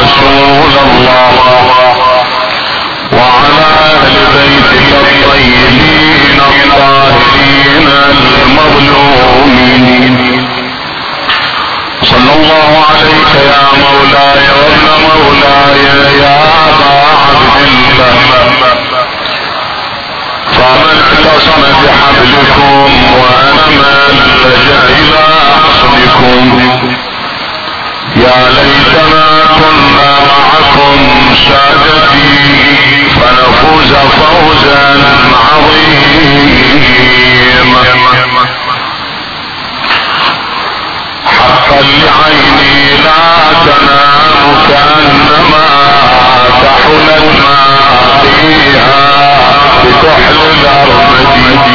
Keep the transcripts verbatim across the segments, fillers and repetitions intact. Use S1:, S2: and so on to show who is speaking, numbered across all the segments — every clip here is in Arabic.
S1: رسول الله وعلى أهل بيتك الطيبين الطاهرين المظلومين. صلى الله عليك يا مولاي وابن مولاي يا أبا عبد الله. فمن اعتصم بحبلكم وأنا من لجأ إلى عصمكم. يا ليتنا كنا معكم سادتي فنفوز فوزا عظيما. حقا لعيني لا تنام كأنما تحلت ما فيها بكحل الأرض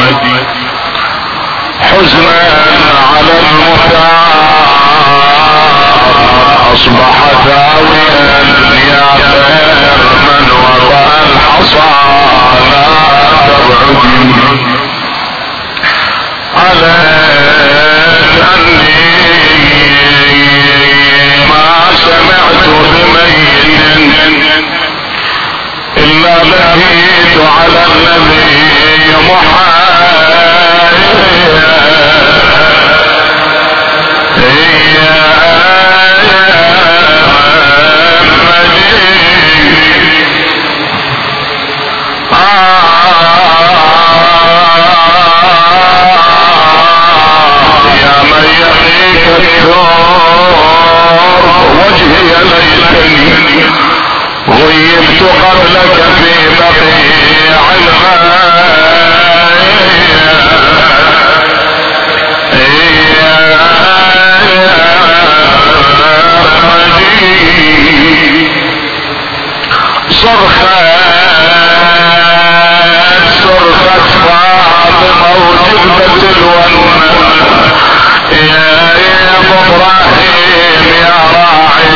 S1: حزنا على المختار أصبح ثاويا يا خير من وضع الحصى لا تبعدي عليك أني ما سمعت بميت إلا بكيت على النبي محمد. يا من يغيك الثور وجهي ليتني غيبت قبلك في بقيع صرخت صرخت فاطمة وجبت الونة يا ابراهيم يا راعي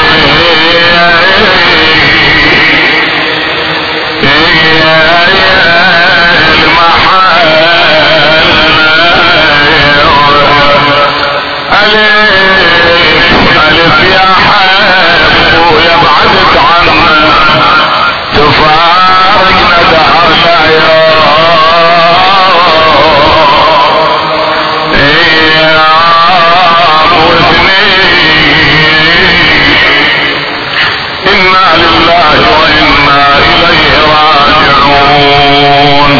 S1: ألف يا حب ويبعدك عنا تفارقنا دهرنا يا إنا لله وإنا إليه راجعون.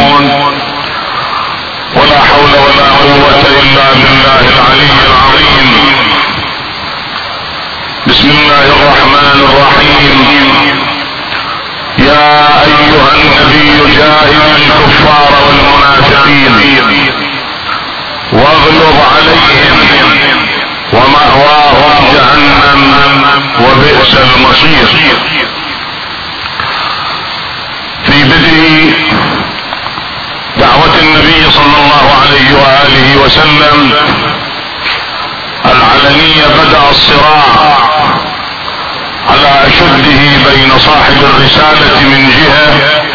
S1: ولا حول ولا قوة إلا بالله العلي العظيم. بسم الله الرحمن الرحيم. يا أيها النبي جاهد الكفار والمنافقين واغلظ عليهم ومأواهم جهنم وبئس المصير. في بدء دعوة النبي صلى الله عليه وآله وسلم العلنية بدأ الصراع على أشده بين صاحب الرسالة من جهة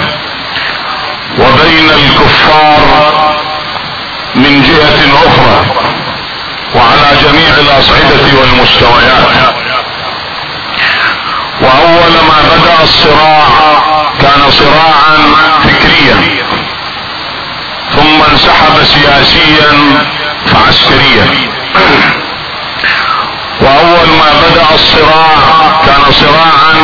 S1: وبين الكفار من جهة أخرى وعلى جميع الأصعدة والمستويات. وأول ما بدأ الصراع كان صراعا فكريا ثم انسحب سياسيا فعسكريا. واول ما بدأ الصراع كان صراعا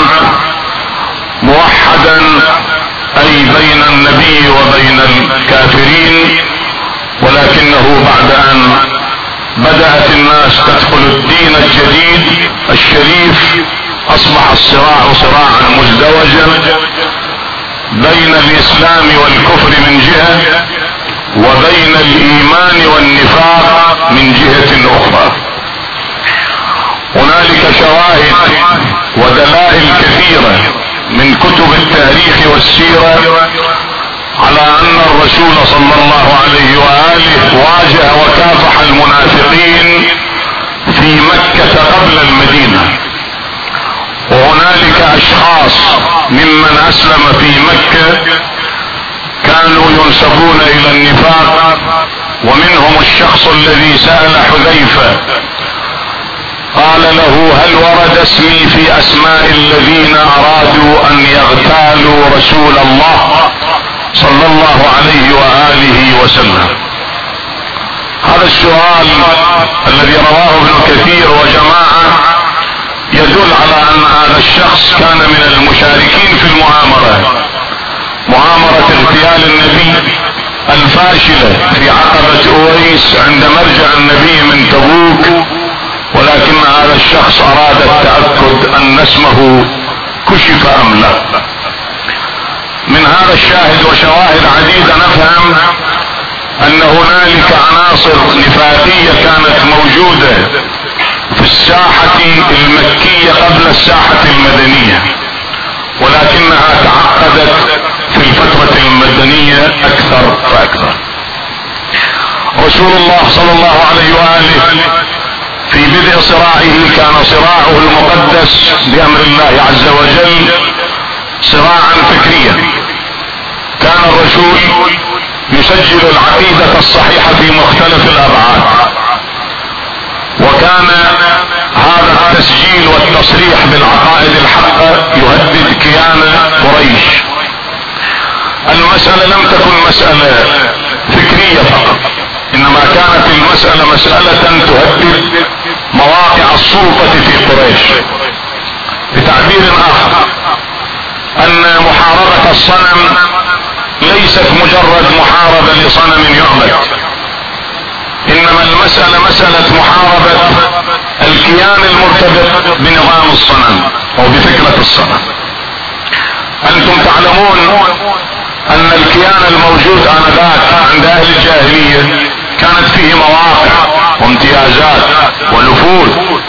S1: موحدا اي بين النبي وبين الكافرين، ولكنه بعد ان بدأت الناس تدخل الدين الجديد الشريف اصبح الصراع صراعا مزدوجا بين الاسلام والكفر من جهة وبين الايمان والنفاق من جهة اخرى. هنالك شواهد ودلائل كثيرة من كتب التاريخ والسيرة على ان الرسول صلى الله عليه وآله واجه وكافح المنافقين في مكة قبل المدينة. وهنالك اشخاص ممن اسلم في مكة كانوا ينسبون الى النفاق، ومنهم الشخص الذي سأل حذيفة قال له هل ورد اسمي في اسماء الذين ارادوا ان يغتالوا رسول الله صلى الله عليه وآله وسلم؟ هذا السؤال الذي رواه ابن كثير وجماعة يدل على ان هذا الشخص كان من المشاركين في المؤامرة، مؤامرة اغتيال النبي الفاشلة في عقبة اويس عند مرجع النبي من تبوك، ولكن هذا الشخص اراد التأكد ان اسمه كشف ام لا. من هذا الشاهد وشواهد عديدة نفهم ان هنالك عناصر نفاقية كانت موجودة في الساحة المكية قبل الساحة المدنية، ولكنها تعقدت في الفترة المدنية اكثر فاكثر. رسول الله صلى الله عليه وآله في بدء صراعه كان صراعه المقدس بأمر الله عز وجل صراعا فكريا. كان الرسول يسجل العقيدة الصحيحة في مختلف الأبعاد، وكان هذا التسجيل والتصريح بالعقائد الحقة يهدد كيان قريش. المسألة لم تكن مسألة فكرية فقط، انما كانت المسألة مسألة تهدد مواقع السلطة في قريش. بتعبير اخر، ان محاربة الصنم ليست مجرد محاربة لصنم يعبد، انما المسألة مسألة محاربة الكيان المرتبط بنظام الصنم او بفكرة الصنم. انتم تعلمون ان الكيان الموجود انذاك عند اهل الجاهلية كانت فيه مواقع وامتيازات ونفوذ،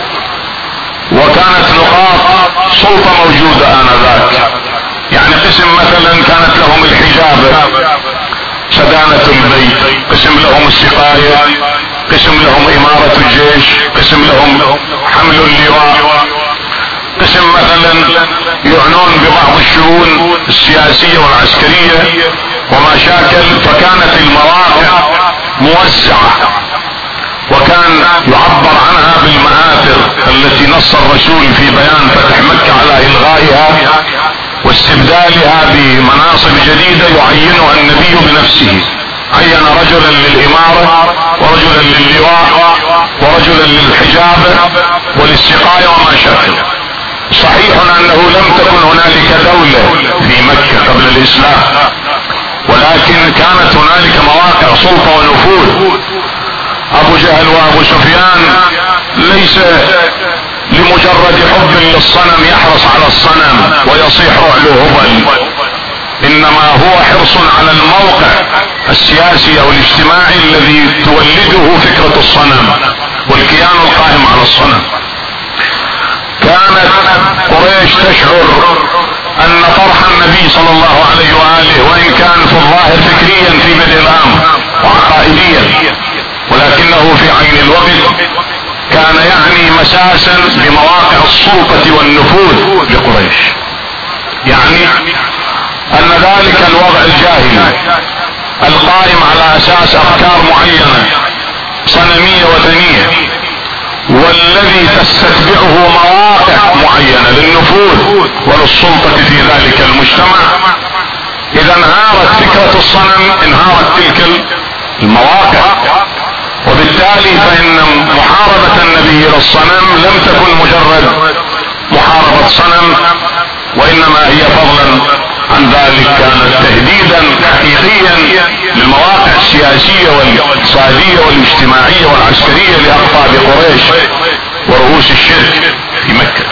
S1: وكانت نقاط سلطة موجودة انذاك. يعني قسم مثلا كانت لهم الحجابة سدانة البيت، قسم لهم السقاية، قسم لهم امارة الجيش، قسم لهم حمل اللواء، قسم مثلا يعنون ببعض الشؤون السياسية والعسكرية وما شاكل. فكانت المواقع موزعة، وكان يعبر عنها بالمآثر التي نص الرسول في بيان فتح مكة على إلغائها واستبدالها بمناصب جديدة يعينها النبي بنفسه. عين رجلا للإمارة ورجلا لللواء ورجلا للحجابة وللسقاية وما شاكل. صحيح انه لم تكن هنالك دولة في مكة قبل الاسلام، ولكن كانت هنالك مواقع سلطة ونفوذ. ابو جهل وابو سفيان ليس لمجرد حب للصنم يحرص على الصنم ويصيح رعله هبل، انما هو حرص على الموقع السياسي او الاجتماعي الذي تولده فكرة الصنم والكيان القائم على الصنم. كانت قريش تشعر ان طرح النبي صلى الله عليه وآله وان كان في الظاهر فكريا في بدء الامر وعقائديا، ولكنه في عين الوقت كان يعني مساسا بمواقع السلطة والنفوذ لقريش. يعني ان ذلك الوضع الجاهلي القائم على اساس افكار معينة صنمية وثنية، والذي تستتبعه مواقع معينة للنفوذ وللسلطة في ذلك المجتمع، اذا انهارت فكرة الصنم انهارت تلك المواقع. وبالتالي فان محاربة النبي للصنم لم تكن مجرد محاربة صنم، وانما هي فضلا عن ذلك كانت تهديدا حقيقيا للمواقع السياسية والاقتصادية والاجتماعية والعسكرية لأقطاب قريش ورؤوس الشرك في مكة.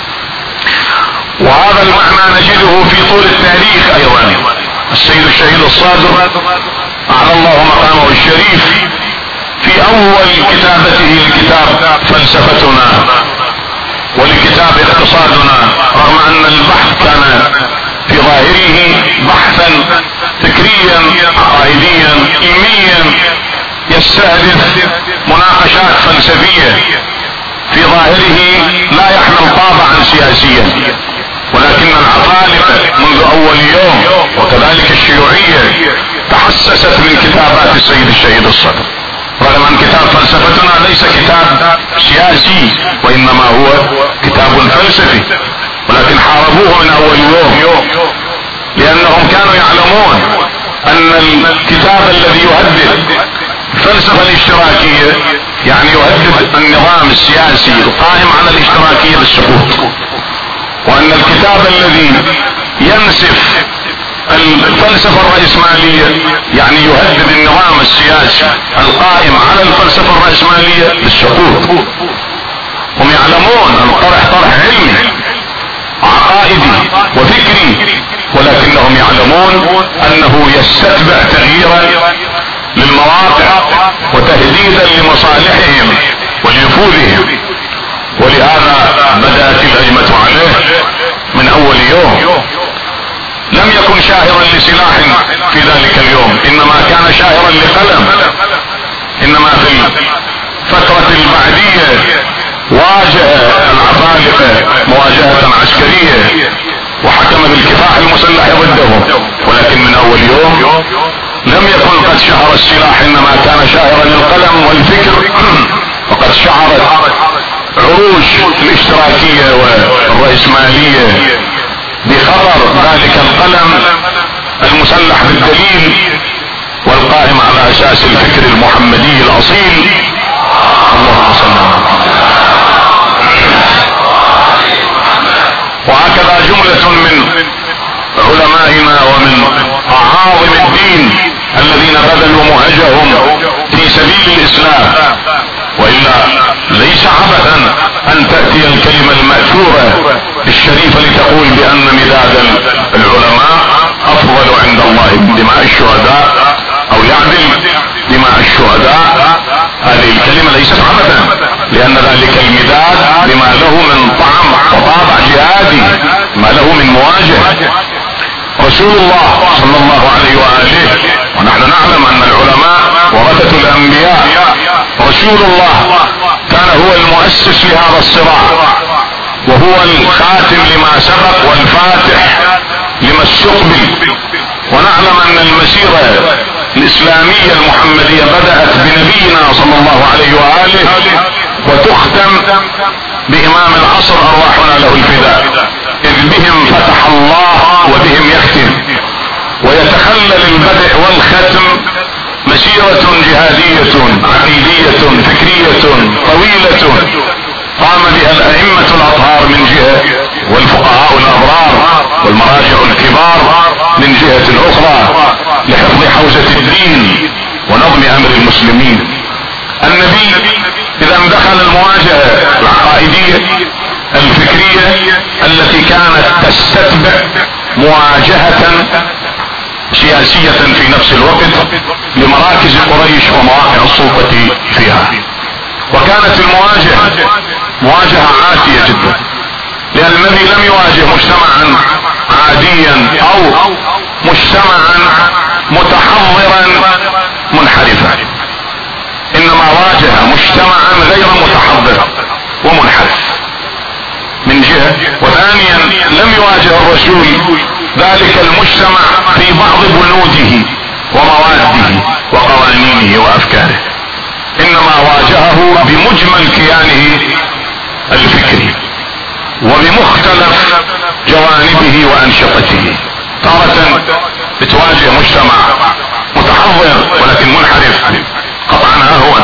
S1: وهذا المعنى نجده في طول التاريخ ايضا. السيد الشهيد الصادق اعلى الله مقامه الشريف في اول كتابته لكتاب فلسفتنا ولكتاب اقتصادنا، رغم ان البحث كان في ظاهره بحثا فكريا عقائديا علميا يستهدف مناقشات فلسفية، في ظاهره لا يحمل طابعا سياسيا، ولكن العقالقة منذ اول يوم وكذلك الشيوعية تحسست من كتابات السيد الشهيد الصدر. رغم ان كتاب فلسفتنا ليس كتاب سياسي وانما هو كتاب فلسفي، ولكن حاربوه من اول يوم لانهم كانوا يعلمون ان الكتاب الذي يهدد الفلسفة الاشتراكية يعني يهدد النظام السياسي القائم على الاشتراكية بالسقوط، وان الكتاب الذي ينسف الفلسفة الرأسمالية يعني يهدد النظام السياسي القائم على الفلسفة الرأسمالية بالسقوط. هم يعلمون ان الطرح طرح علمي عقائدي وفكري، ولكنهم يعلمون انه يستتبع تغييرا للمواقع وتهديدا لمصالحهم ولنفوذهم، ولهذا بدأت الهجمة عليه من اول يوم. لم يكن شاهرا لسلاح في ذلك اليوم، انما كان شاهرا لقلم. انما في الفترة البعدية واجه العمالقة مواجهة عسكرية وحكم بالكفاح المسلح ضدهم، ولكن من اول يوم لم يكن قد شهر السلاح، انما كان شاهرا للقلم والفكر. وقد شعرت عروش الاشتراكية والرأسمالية بخطر ذلك القلم المسلح بالدليل والقائم على اساس الفكر المحمدي الاصيل. اللهم صل على محمد. وهكذا جملة من علمائنا ومن اعاظم الدين الذين بذلوا مهجهم في سبيل الاسلام، والا ليس عبثا ان تأتي الكلمة المأثورة الشريفة لتقول بان مداد العلماء افضل عند الله من دماء الشهداء او يعدل دماء الشهداء. هذه الكلمة ليست عبثا، لان ذلك المداد بما له من طعم وطابع جهادي، ما له من مواجهة. رسول الله صلى الله عليه وآله، ونحن نعلم ان العلماء ورثة الانبياء، رسول الله كان هو المؤسس لهذا الصراع، وهو الخاتم لما سبق والفاتح لما استقبل. ونعلم ان المسيرة الاسلامية المحمدية بدأت بنبينا صلى الله عليه وآله وتختم بامام العصر ارواحنا له الفداء، اذ بهم فتح الله وبهم يختم. ويتخلل البدء والختم مسيرة جهادية عقيدية فكرية طويلة قام بها الائمة الاطهار من جهة، والفقهاء الابرار والمراجع الكبار من جهة اخرى، لحفظ حوزة الدين ونظم امر المسلمين. النبي اذا دخل المواجهة العقائدية الفكرية التي كانت تستتبع مواجهة سياسية في نفس الوقت لمراكز قريش ومواقع السلطة فيها، وكانت المواجهة مواجهة عاتية جدا، لأن النبي لم يواجه مجتمعا عاديا او مجتمعا متحضرا منحرفا، انما واجه مجتمعا غير متحضر ومنحرف من جهة. وثانيا لم يواجه الرسول ذلك المجتمع في بعض بنوده ومواده وقوانينه وافكاره، انما واجهه بمجمل كيانه الفكري وبمختلف جوانبه وانشطته. تارة تواجه مجتمع متحضر ولكن منحرف قطعا اهون،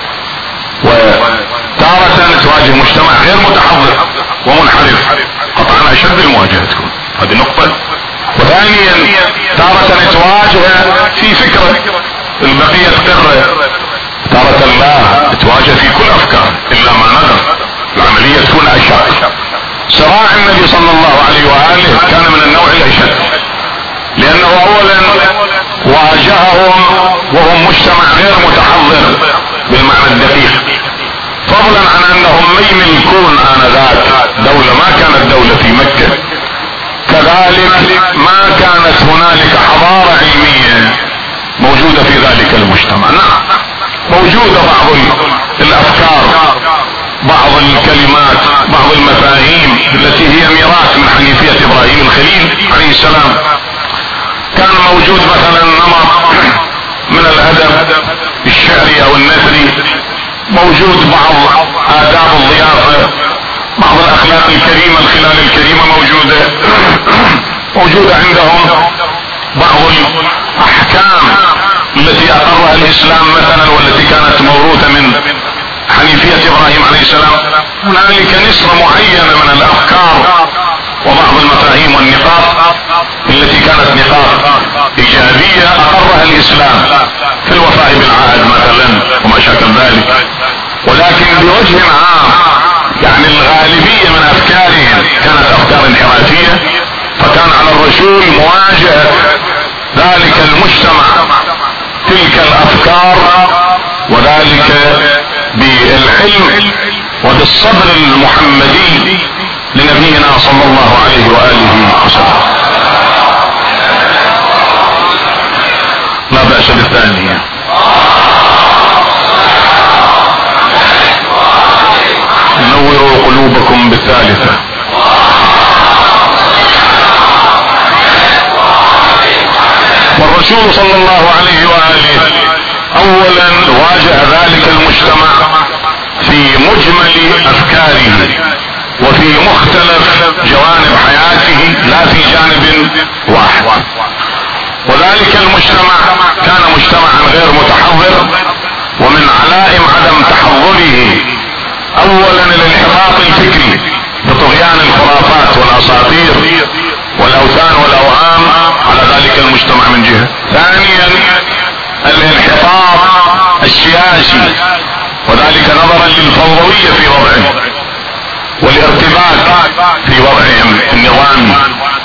S1: وتارة تواجه مجتمع غير متحضر ومنحرف قطعا اشد المواجهة تكون. هذه نقطة. وثانيا تارة تواجه في فكرة البقية قرة، تارة لا تواجه في كل افكار الا ما نذر، العملية تكون اشق. صراع النبي صلى الله عليه وآله كان من النوع الاشد، لانه اولا واجههم وهم مجتمع غير متحضر بالمعنى الدقيق، فضلا عن انهم يملكون انذاك دولة ما كانت دولة في مكة، كذلك ما كانت هنالك حضارة علمية موجودة في ذلك المجتمع. نعم موجودة بعض الافكار، بعض الكلمات، بعض المفاهيم التي هي ميراث من حنيفية ابراهيم الخليل عليه السلام. كان موجود مثلا نمط من الادب الشعري او النثري، موجود بعض آداب الضيافة، بعض الأخلاق الكريمة الخلال الكريمة موجودة موجودة عندهم بعض الأحكام التي أقرها الإسلام مثلا والتي كانت موروثة من حنيفية إبراهيم عليه السلام. هنالك نسبة معينة من الأفكار وبعض المفاهيم والنقاط التي كانت نقاط إيجابية أقرها الإسلام في الوفاء بالعهد مثلا وما شاكل ذلك، ولكن بوجه عام يعني الغالبية من أفكارهم كانت أفكار انحرافية، فكان على الرسول مواجهة ذلك المجتمع تلك الأفكار، وذلك بالعلم وبالصبر المحمدي لنبينا صلى الله عليه وآله وسلم. لا بأس بالثانية. نوروا قلوبكم بالثالثة. والرسول صلى الله عليه وآله اولا واجه ذلك المجتمع في مجمل افكاره وفي مختلف جوانب حياته لا في جانب واحد، وذلك المجتمع كان مجتمعا غير متحضر، ومن علائم عدم تحضره اولا الانحطاط الفكري بطغيان الخرافات والاساطير والاوثان والاوهام على ذلك المجتمع من جهة، ثانيا الانحطاط السياسي وذلك نظرا للفوضوية في وضعه والارتباك في وضعهم النظامي،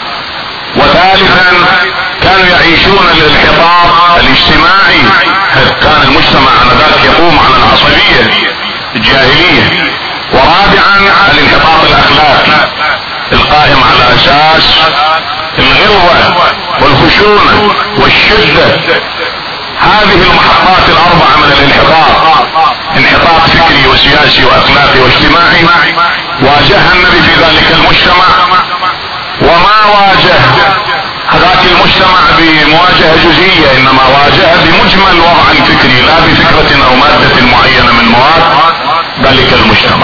S1: وثالثا كانوا يعيشون الانحطاط الاجتماعي، كان المجتمع آنذاك يقوم على العصبية الجاهلية، ورابعا الانحطاط الاخلاقي القائم على اساس الغلظة والخشونة والشدة. هذه المحطات الاربعة من الانحطاط، انحطاط فكري وسياسي واخلاقي واجتماعي، واجهها النبي في ذلك المجتمع، وما واجه هذاك المجتمع بمواجهة جزئية، انما واجهه بمجمل الوضع الفكري لا بفكرة او مادة معينة من مواد ذلك المجتمع.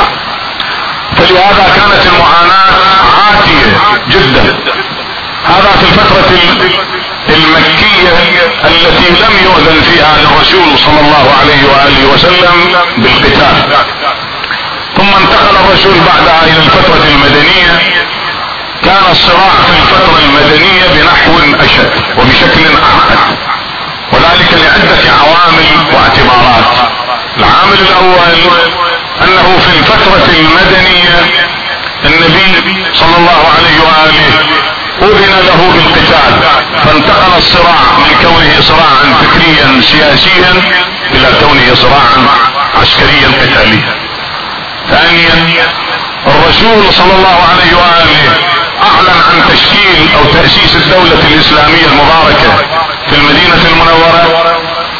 S1: فلهذا كانت المعاناة عاتية جدا. هذا في الفترة المكية التي لم يؤذن فيها للرسول صلى الله عليه وآله وسلم بالقتال، ثم انتقل الرسول بعدها الى الفترة المدنية. كان الصراع في الفترة المدنية بنحو اشد وبشكل اعقد، وذلك لعدة عوامل واعتبارات. العامل الاول انه في الفترة المدنية النبي صلى الله عليه وآله أذن له بالقتال، فانتقل الصراع من كونه صراعا فكريا سياسيا الى كونه صراعا عسكريا قتاليا. ثانيا الرسول صلى الله عليه وآله اعلن عن تشكيل او تأسيس الدولة الاسلامية المباركة في المدينة المنورة،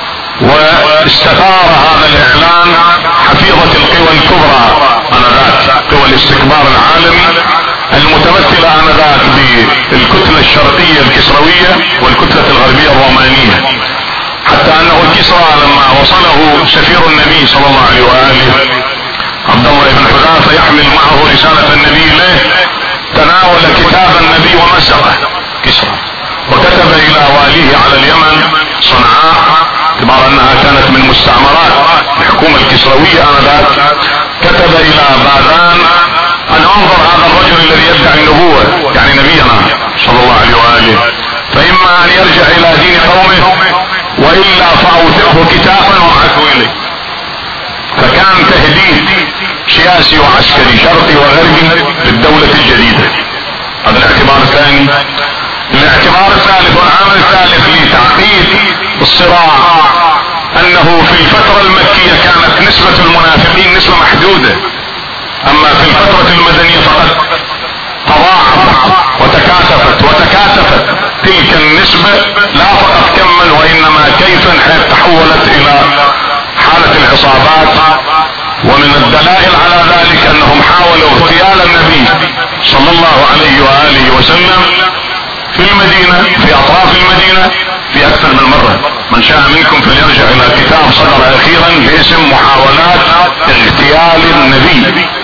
S1: واستثار هذا الاعلان حفيظة القوى الكبرى انذاك، قوى الاستكبار العالمي المتمثلة انذاك بالكتلة الشرقية الكسروية والكتلة الغربية الرومانية، حتى انه الكسرى لما وصله سفير النبي صلى الله عليه وآله عبد الله بن حذافة يحمل معه رسالة النبي له، تناول كتاب النبي ومزقه كسرى، وكتب الى واليه على اليمن صنعاء باعتبار انها كانت من مستعمرات الحكومة الكسروية انذاك، كتب الى باذان ان انظر هذا الرجل الذي يدعي النبوة يعني نبينا صلى الله عليه وآله، فاما ان يرجع الى دين قومه والا فاوثقه كتابا وابعثه اليه. فكان تهديد سياسي وعسكري شرقي وغربي للدولة الجديدة. هذا الاعتبار الثاني. الاعتبار الثالث والعامل الثالث لتعقيد الصراع انه في الفترة المكية كانت نسبة المنافقين نسبة محدودة، اما في الفترة المدنية فقد تضاعفت وتكاثفت وتكاثفت تلك النسبة لا فقط كما وانما كيفا حيث تحولت الى حالة العصابات. ومن الدلائل على ذلك انهم حاولوا اغتيال النبي صلى الله عليه وآله وسلم في المدينة في اطراف المدينة في اكثر من مرة. من شاء منكم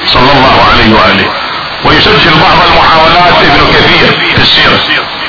S1: صلى الله عليه وآله. ويسجل بعض المحاولات ابن كثير في السيرة،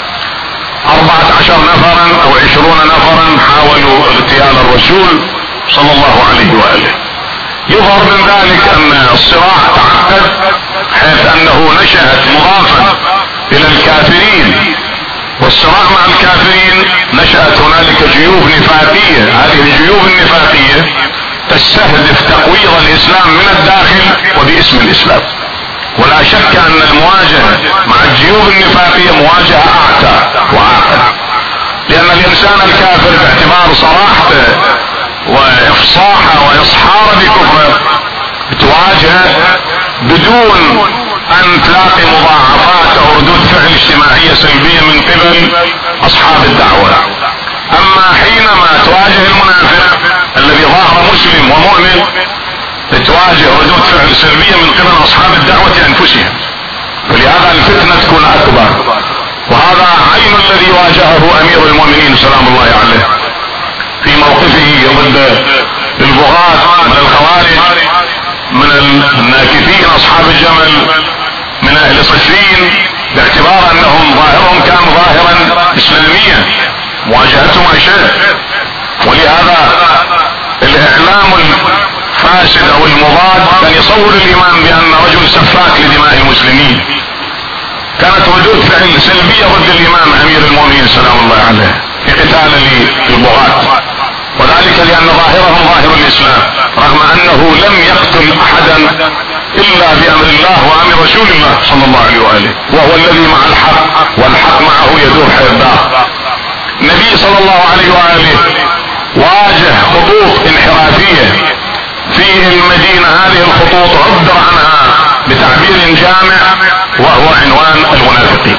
S1: أربعة عشر نفرا أو عشرون نفرا حاولوا اغتيال الرسول صلى الله عليه وآله. يظهر من ذلك أن الصراع تعقد حيث أنه نشأت مضافا إلى الكافرين، والصراع مع الكافرين نشأت هنالك جيوب نفاقية. هذه الجيوب النفاقية تستهدف تقويض الإسلام من الداخل وباسم الإسلام. ولا شك أن المواجهة مع الجيوب النفاقية مواجهة أعتى وأعقد، لأن الإنسان الكافر باعتبار صراحته وإفصاحه وإصحاره بكفره تواجه بدون أن تلاقي مضاعفات أو ردود فعل اجتماعية سلبية من قبل أصحاب الدعوة. أما حينما تواجه المنافق الذي ظاهر مسلم ومؤمن تواجه ردود فعل سلبية من قبل أصحاب الدعوة أنفسهم، فلهذا الفتنة تكون أكبر. وهذا عين الذي واجهه أمير المؤمنين سلام الله عليه في موقفه ضد البغاة من الخوارج من الناكثين أصحاب الجمل من أهل صفين، باعتبار أنهم ظاهرهم كان ظاهرا إسلاميا مواجهتهم أشد. ولهذا الإعلام الفاسد أو المضاد كان يصور الإمام بأن رجل سفاك لدماء المسلمين. كانت ردود فعل سلبية ضد الإمام أمير المؤمنين سلام الله عليه في قتال للبغاة، وذلك لأن ظاهرهم ظاهر الإسلام، رغم أنه لم يقتل أحدا إلا بأمر الله وأمر رسول الله صلى الله عليه وآله، وهو الذي مع الحق والحق معه يدور حيباه. النبي صلى الله عليه وآله واجه خطوط انحرافية في المدينة. هذه الخطوط عبر عنها بتعبير جامع وهو عنوان المنافقين،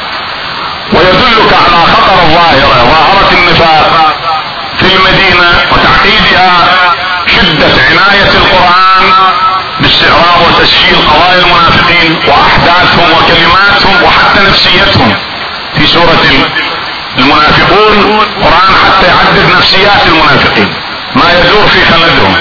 S1: ويدلك على خطر الظاهرة ظاهرة النفاق في المدينة وتعقيدها شدة عناية القرآن باستعراض وتسجيل قضايا المنافقين واحداثهم وكلماتهم وحتى نفسيتهم. في سورة المنافقون قرآن حتى يعدد نفسيات المنافقين ما يدور في خلدهم.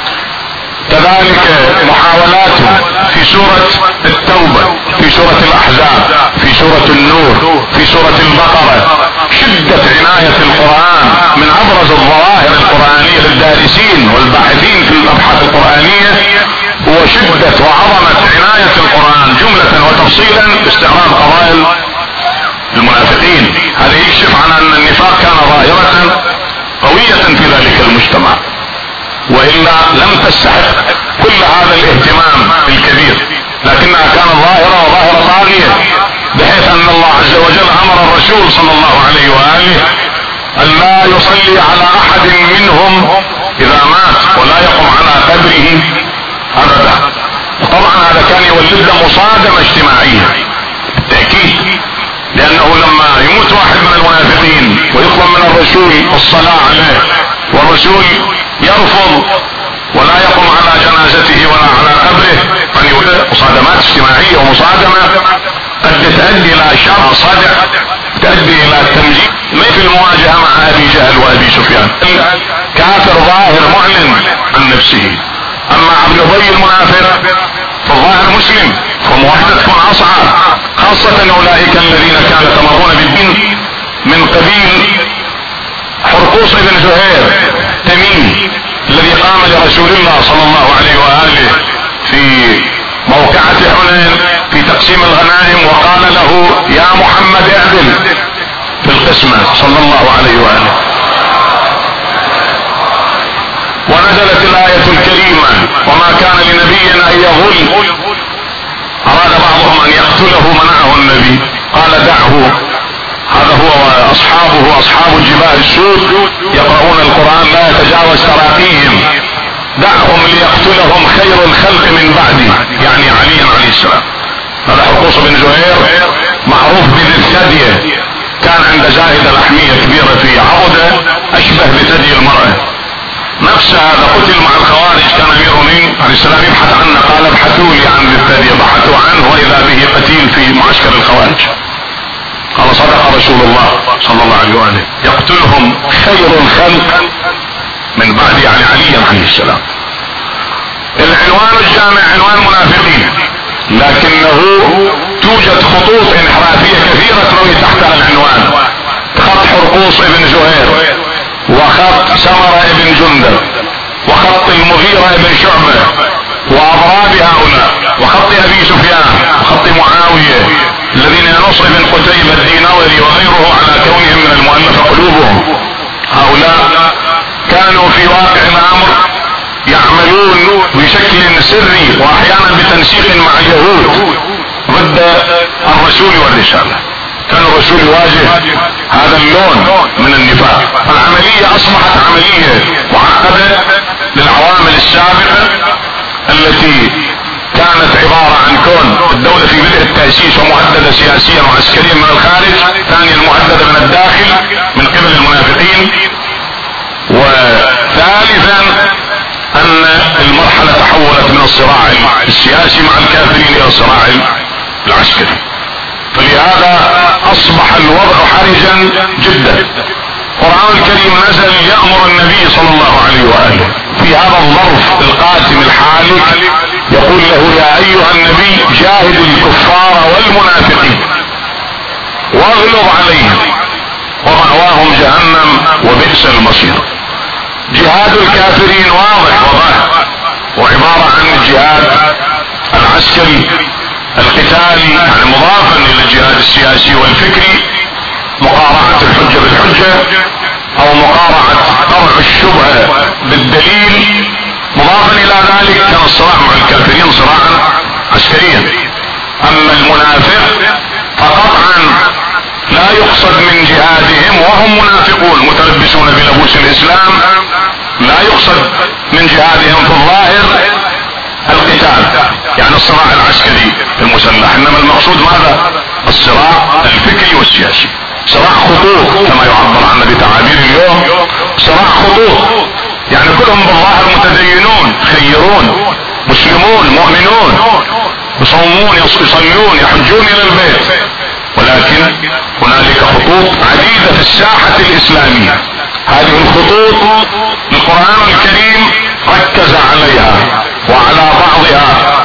S1: كذلك محاولاتهم في سورة التوبة، في سورة الأحزاب، في سورة النور، في سورة البقرة. شدة عناية القرآن من أبرز الظواهر القرآنية للدارسين والباحثين في الأبحاث القرآنية هو شدة وعظمة عناية القرآن جملة وتفصيلا باستعراض قضايا المنافقين. هذا يكشف عن أن النفاق كان ظاهرة قوية في ذلك المجتمع، وإلا لم تستحق كل هذا الاهتمام الكبير، لكنها كانت ظاهرة وظاهرة طاغية، بحيث أن الله عز وجل أمر الرسول صلى الله عليه وآله أن لا يصلي على أحد منهم إذا مات ولا يقم على قبره أبدا. وطبعا هذا كان يولد له مصادمة اجتماعية بالتأكيد، لأنه لما يموت واحد من المنافقين ويطلب من الرسول الصلاة عليه والرسول يرفض ولا يقوم على جنازته ولا على قبره، أن يولد مصادمات اجتماعية ومصادمة قد تؤدي إلى شر صدع، تؤدي إلى التمجيد ما في المواجهة مع أبي جهل وأبي سفيان. كافر ظاهر معلن عن نفسه. أما عبد أبي المنافق فالظاهر مسلم، فمواجهة تكون أصعب، خاصة أولئك الذين كانوا يتمرون بالدين من قبيل حرقوس بن زهير تميمي الذي قام لرسول الله صلى الله عليه وآله في موقعة حنين في تقسيم الغنائم وقال له يا محمد اعدل في القسمة صلى الله عليه وآله. ونزلت الآية الكريمة وما كان لنبي أن يغل. أراد بعضهم أن يقتله منعه النبي قال دعه، هذا هو وأصحابه أصحاب الجبال السود يقرؤون القرآن لا يتجاوز تراقيهم، دعهم ليقتلهم خير الخلق من بعدي، يعني علي عليه السلام. هذا حرقوس بن زهير معروف بذي الثدية، كان عند زائدة لحمية كبيرة في عضده أشبه بثدي المرأة. نفس هذا قتل مع الخوارج، كان امير المؤمنين عليه السلام يبحث عنه قال ابحثوا لي عن ذي الثدية، بحثوا عنه واذا به قتيل في معسكر الخوارج. قال صدق رسول الله صلى الله عليه وآله يقتلهم خير الخلق من بعد، يعني علي عليه السلام. العنوان عنوان الجامع عنوان منافقين، لكنه توجد خطوط انحرافية كثيرة تروي تحتها العنوان: خط حرقوس ابن زهير، وخط سمرة ابن جندب، وخط المغيرة ابن شعبة واضراب هؤلاء، وخط ابي سفيان، وخط معاوية، الذين ينص ابن قتيبة الدينوري وغيره على كونهم من المؤلفة قلوبهم. هؤلاء كانوا في واقع الامر يعملون بشكل سري واحيانا بتنسيق مع اليهود ضد الرسول والرسالة. كان الرسول يواجه هذا اللون من النفاق. العملية اصبحت عملية معقدة للعوامل السابقة التي كانت عبارة عن كون الدولة في بدء التأسيس ومهددة سياسيا وعسكريا من الخارج، ثانيا المهددة من الداخل من قبل المنافقين، وثالثا ان المرحلة تحولت من الصراع السياسي مع الكافرين الى الصراع العسكري. فلهذا اصبح الوضع حرجا جدا. القرآن الكريم نزل يأمر النبي صلى الله عليه وآله في هذا الظرف القاسم الحالك، يقول له: يا ايها النبي جاهد الكفار والمنافقين واغلظ عليهم ومأواهم جهنم وبئس المصير. جهاد الكافرين واضح وظاهر، وعبارة عن الجهاد العسكري القتالي، يعني مضافا الى الجهاد السياسي والفكري، مقارعة الحجة بالحجة او مقارعة طرح الشبهة بالدليل. مضافا الى ذلك كان الصراع مع الكافرين صراعا عسكريا. اما المنافق فقطعا لا يقصد من جهادهم وهم منافقون متلبسون بلبوس الاسلام، لا يقصد من جهادهم في الظاهر القتال يعني الصراع العسكري المسلح، انما المقصود ماذا؟ الصراع الفكري والسياسي، صراع خطوط كما يعبر عنه بتعابير اليوم، صراع خطوط يعني كلهم بالظاهر متدينون خيرون مسلمون مؤمنون يصومون يصلون يحجون الى البيت، ولكن هنالك خطوط عديدة في الساحة الاسلامية. هذه الخطوط القرآن الكريم ركز عليها وعلى بعضها،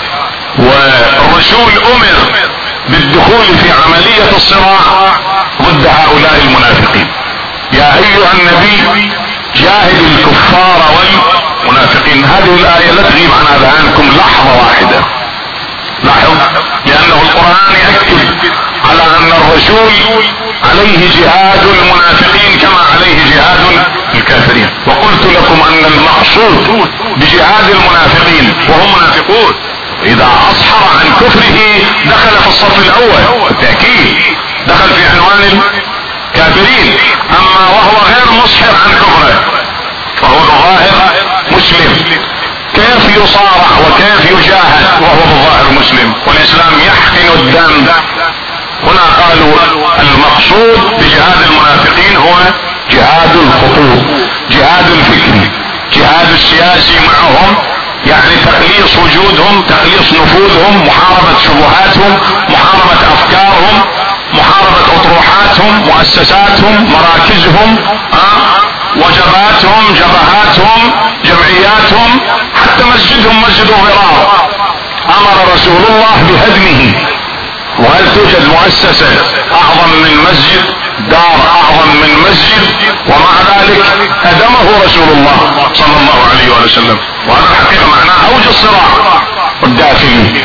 S1: والرسول امر بالدخول في عملية الصراع ضد هؤلاء المنافقين. يا ايها النبي جاهد الكفار والمنافقين. هذه الآية لا تغيب عن اذهانكم لحظة واحدة، لاحظ، لانه القرآن يأكد على ان الرسول عليه جهاد المنافقين كما عليه جهاد الكافرين. وقلت لكم ان المقصود بجهاد المنافقين وهم منافقون اذا اصحر عن كفره دخل في الصف الاول بالتأكيد، دخل في عنوان الكافرين. اما وهو غير مصحر عن كفره فهو الظاهر مسلم، كيف يصارع وكيف يجاهد وهو بالظاهر مسلم والاسلام يحقن الدم؟ هنا قالوا المقصود بجهاد المنافقين هو جهاد الخطوط، جهاد الفكري، جهاد السياسي معهم، يعني تقليص وجودهم، تقليص نفوذهم، محاربة شبهاتهم، محاربة افكارهم، محاربة اطروحاتهم، مؤسساتهم، مراكزهم، أه؟ وجباتهم، جبهاتهم، جمعياتهم، حتى مسجدهم مسجد ضرار امر رسول الله بهدمه. وهل توجد مؤسسة اعظم من مسجد، دار اعظم من مسجد؟ ومع ذلك هدمه رسول الله صلى الله عليه وسلم. وهذا الحقيقة معناه اوج الصراع الداخلي.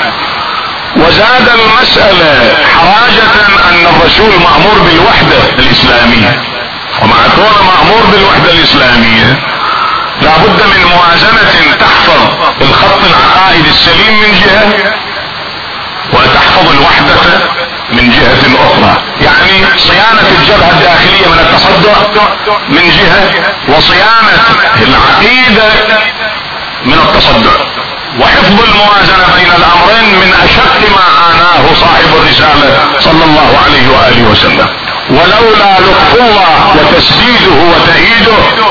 S1: وزاد المسألة حراجة ان الرسول مأمور بالوحدة الاسلامية، ومع كونه مأمور بالوحدة الاسلامية لا بد من موازنة تحفظ الخط العقائدي السليم من جهة وتحفظ الوحدة من جهة اخرى، يعني صيانة الجبهة الداخلية من التصدع من جهة، وصيانة العقيدة من التصدع، وحفظ الموازنة بين الامرين من اشد ما عاناه صاحب الرسالة صلى الله عليه وآله وسلم. ولولا لطف الله وتسديده وتأييده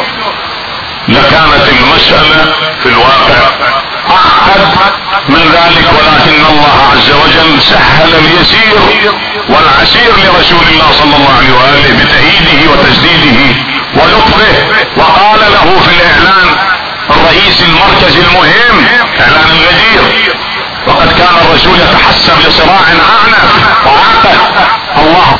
S1: لكانت المسألة في الواقع اعقد من ذلك، ولكن الله عز وجل سهل اليسير والعسير لرسول الله صلى الله عليه وآله بتأييده وتسديده ولطفه. وقال له في الاعلان الرئيس المركزي المهم، اعلان الغدير. وقد كان الرسول يتحسب لصراع اعنف وعقد الله،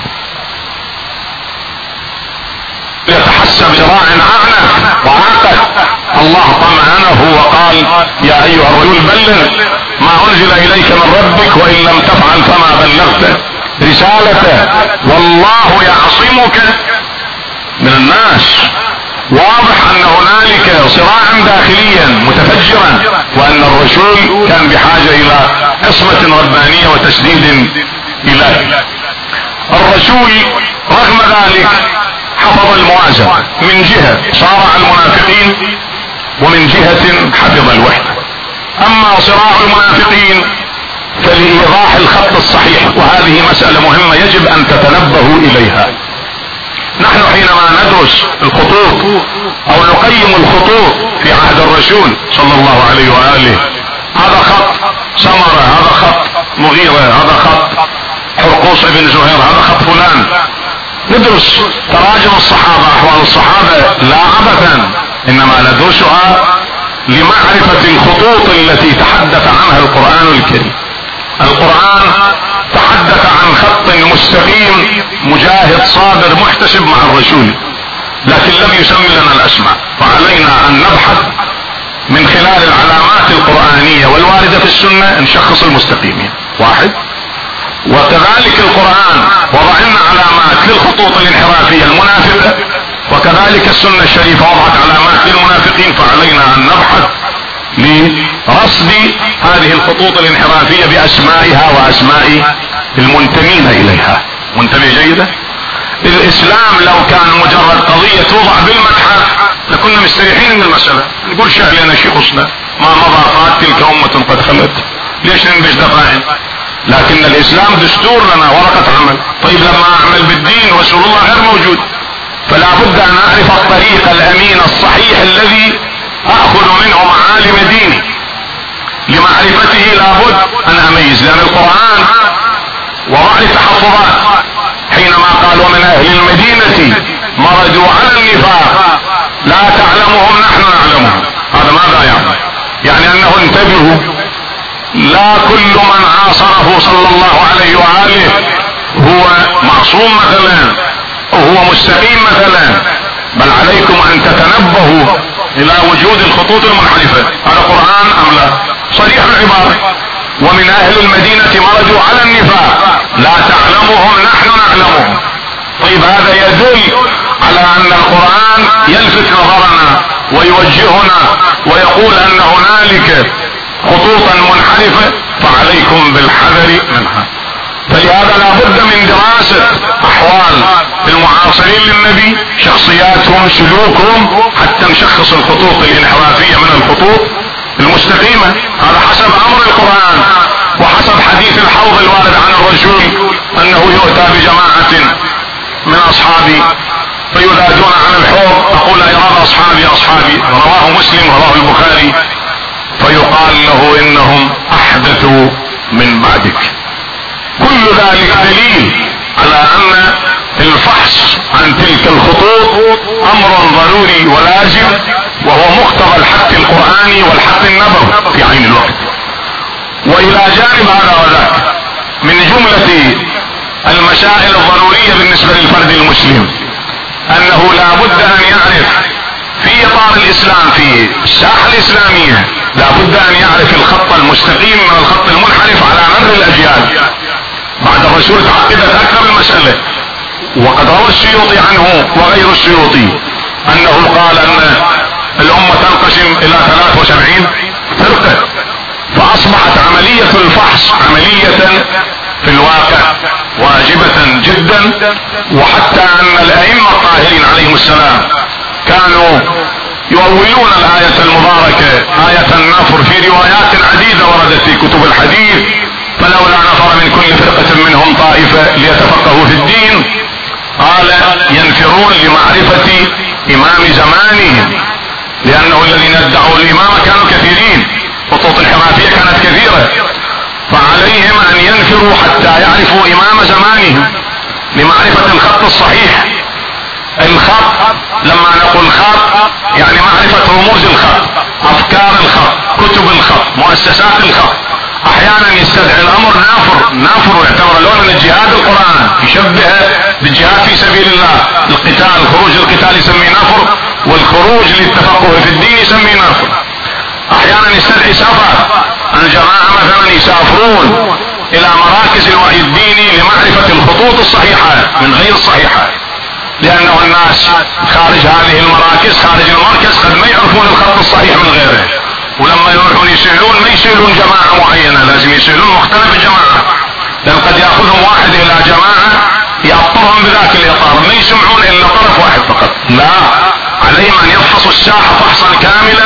S1: يتحسب صراع اعنف وعقد الله طمأنه وقال يا ايها الرسول بلغ ما انزل اليك من ربك وان لم تفعل فما بلغت رسالته والله يعصمك من الناس. واضح ان هنالك صراعا داخليا متفجرا، وان الرسول كان بحاجة الى عصمة ربانية وتسديد الهي. الرسول رغم ذلك حفظ الموازنة، من جهة صارع المنافقين ومن جهة حفظ الوحدة. اما صراع المنافقين فلإيضاح الخط الصحيح، وهذه مسألة مهمة يجب ان تتنبهوا اليها. نحن حينما ندرس الخطوط او نقيم الخطوط في عهد الرسول صلى الله عليه وآله، هذا خط سمرة، هذا خط مغيرة، هذا خط حرقوس بن زهير، هذا خط فلان. ندرس تراجم الصحابة، احوال الصحابة لا عبثا، انما ندرسها لمعرفة الخطوط التي تحدث عنها القرآن الكريم. القرآن تحدث عن خط مستقيم مجاهد صابر محتسب مع الرسول، لكن لم يسمي لنا الاسماء، فعلينا ان نبحث من خلال العلامات القرآنية والواردة في السنة نشخص المستقيمين. واحد. وكذلك القرآن وضع لنا علامات للخطوط الانحرافية المنافقة، وكذلك السنة الشريفة وضعت علامات للمنافقين، فعلينا ان نبحث لرصد هذه الخطوط الانحرافية باسمائها واسماء المنتمين اليها. منتبه جيدة؟ الاسلام لو كان مجرد قضية توضع بالمتحف لكنا مستريحين من المسألة، نقول شأن لنا شيء خصنا، ما مضى فات تلك امة قد خلت، ليش ننبش دفاعين؟ لكن الاسلام دستور لنا، ورقة عمل. طيب لما اعمل بالدين رسول الله غير موجود، فلا بد ان اعرف الطريق الامين الصحيح الذي اخذ منه معالم ديني. لمعرفته لابد ان اميز، لان القرآن وضع لي تحفظات حينما قال ومن اهل المدينة مردوا على النفاق لا تعلمهم نحن نعلمهم. هذا ماذا يعني؟ يعني انه انتبهوا، لا كل من عاصره صلى الله عليه وآله هو معصوم مثلا وهو مستقيم مثلا، بل عليكم ان تتنبهوا الى وجود الخطوط المنحرفة. هذا قرآن ام لا؟ صريح العبارة، ومن اهل المدينة مردوا على النفاق لا تعلمهم نحن نعلمهم. طيب هذا يدل على ان القرآن يلفت نظرنا ويوجهنا ويقول ان هنالك خطوطا منحرفة فعليكم بالحذر منها. فلهذا لا بد من دراسة احوال المعاصرين للنبي، شخصياتهم، سلوكهم، حتى نشخص الخطوط الانحرافية من الخطوط المستقيمة. هذا حسب امر القرآن وحسب حديث الحوض الوارد عن الرسول انه يؤتى بجماعة من اصحابي فينادون عن الحوض، اقول اي رب اصحابي اصحابي، رواه مسلم رواه البخاري، فيقال له انهم احدثوا من بعدك. كل ذلك دليل على ان الفحص عن تلك الخطوط امر ضروري ولازم، وهو مقتضى الحث القرآني والحث النبوي في عين الوقت. والى جانب هذا وذاك من جملة المسائل الضرورية بالنسبة للفرد المسلم انه لا بد ان يعرف في اطار الاسلام في الساحة الاسلامية، لا بد ان يعرف الخط المستقيم من الخط المنحرف على مر الاجيال. بعد الرسول تعقدت اكثر المسألة، وقد روى السيوطي عنه وغير السيوطي انه قال ان الامة تنقسم الى ثلاث وسبعين فرقة، فاصبحت عملية الفحص عملية في الواقع واجبة جدا. وحتى ان الائمة الطاهرين عليهم السلام كانوا يؤولون الآية المباركة آية النفر في روايات عديدة وردت في كتب الحديث، فلولا نفر من كل فرقة منهم طائفة ليتفقهوا في الدين، قال ينفرون لمعرفة امام زمانهم، لانه الذين ادعوا الامامة كانوا كثيرين، خطوط الحرافية كانت كثيرة، فعليهم ان ينفروا حتى يعرفوا امام زمانهم لمعرفة الخط الصحيح. الخط لما نقول خط يعني معرفة رموز الخط، افكار الخط، كتب الخط، مؤسسات الخط. احيانا يستدعي الامر نافر، نافر يعتبر لون من جهاد القرآن، يشبه بالجهاد في سبيل الله، القتال، خروج القتال يسميه نافر، والخروج للتفقه في الدين يسميه نافر. احيانا يستدعي سفر، الجماعة مثلا يسافرون الى مراكز الوعي الديني لمعرفة الخطوط الصحيحة من غير الصحيحة، لانه الناس خارج هذه المراكز، خارج المركز، قد ما يعرفون الخط الصحيح من غيره، ولما يروحون يسألون ما يسألون جماعة معينة، لازم يسألون مختلف الجماعة، لان قد ياخذهم واحد الى جماعة يأطرهم بذاك الاطار، ما يسمعون الا طرف واحد فقط. لا، عليهم ان يفحصوا الساحة فحصا كاملا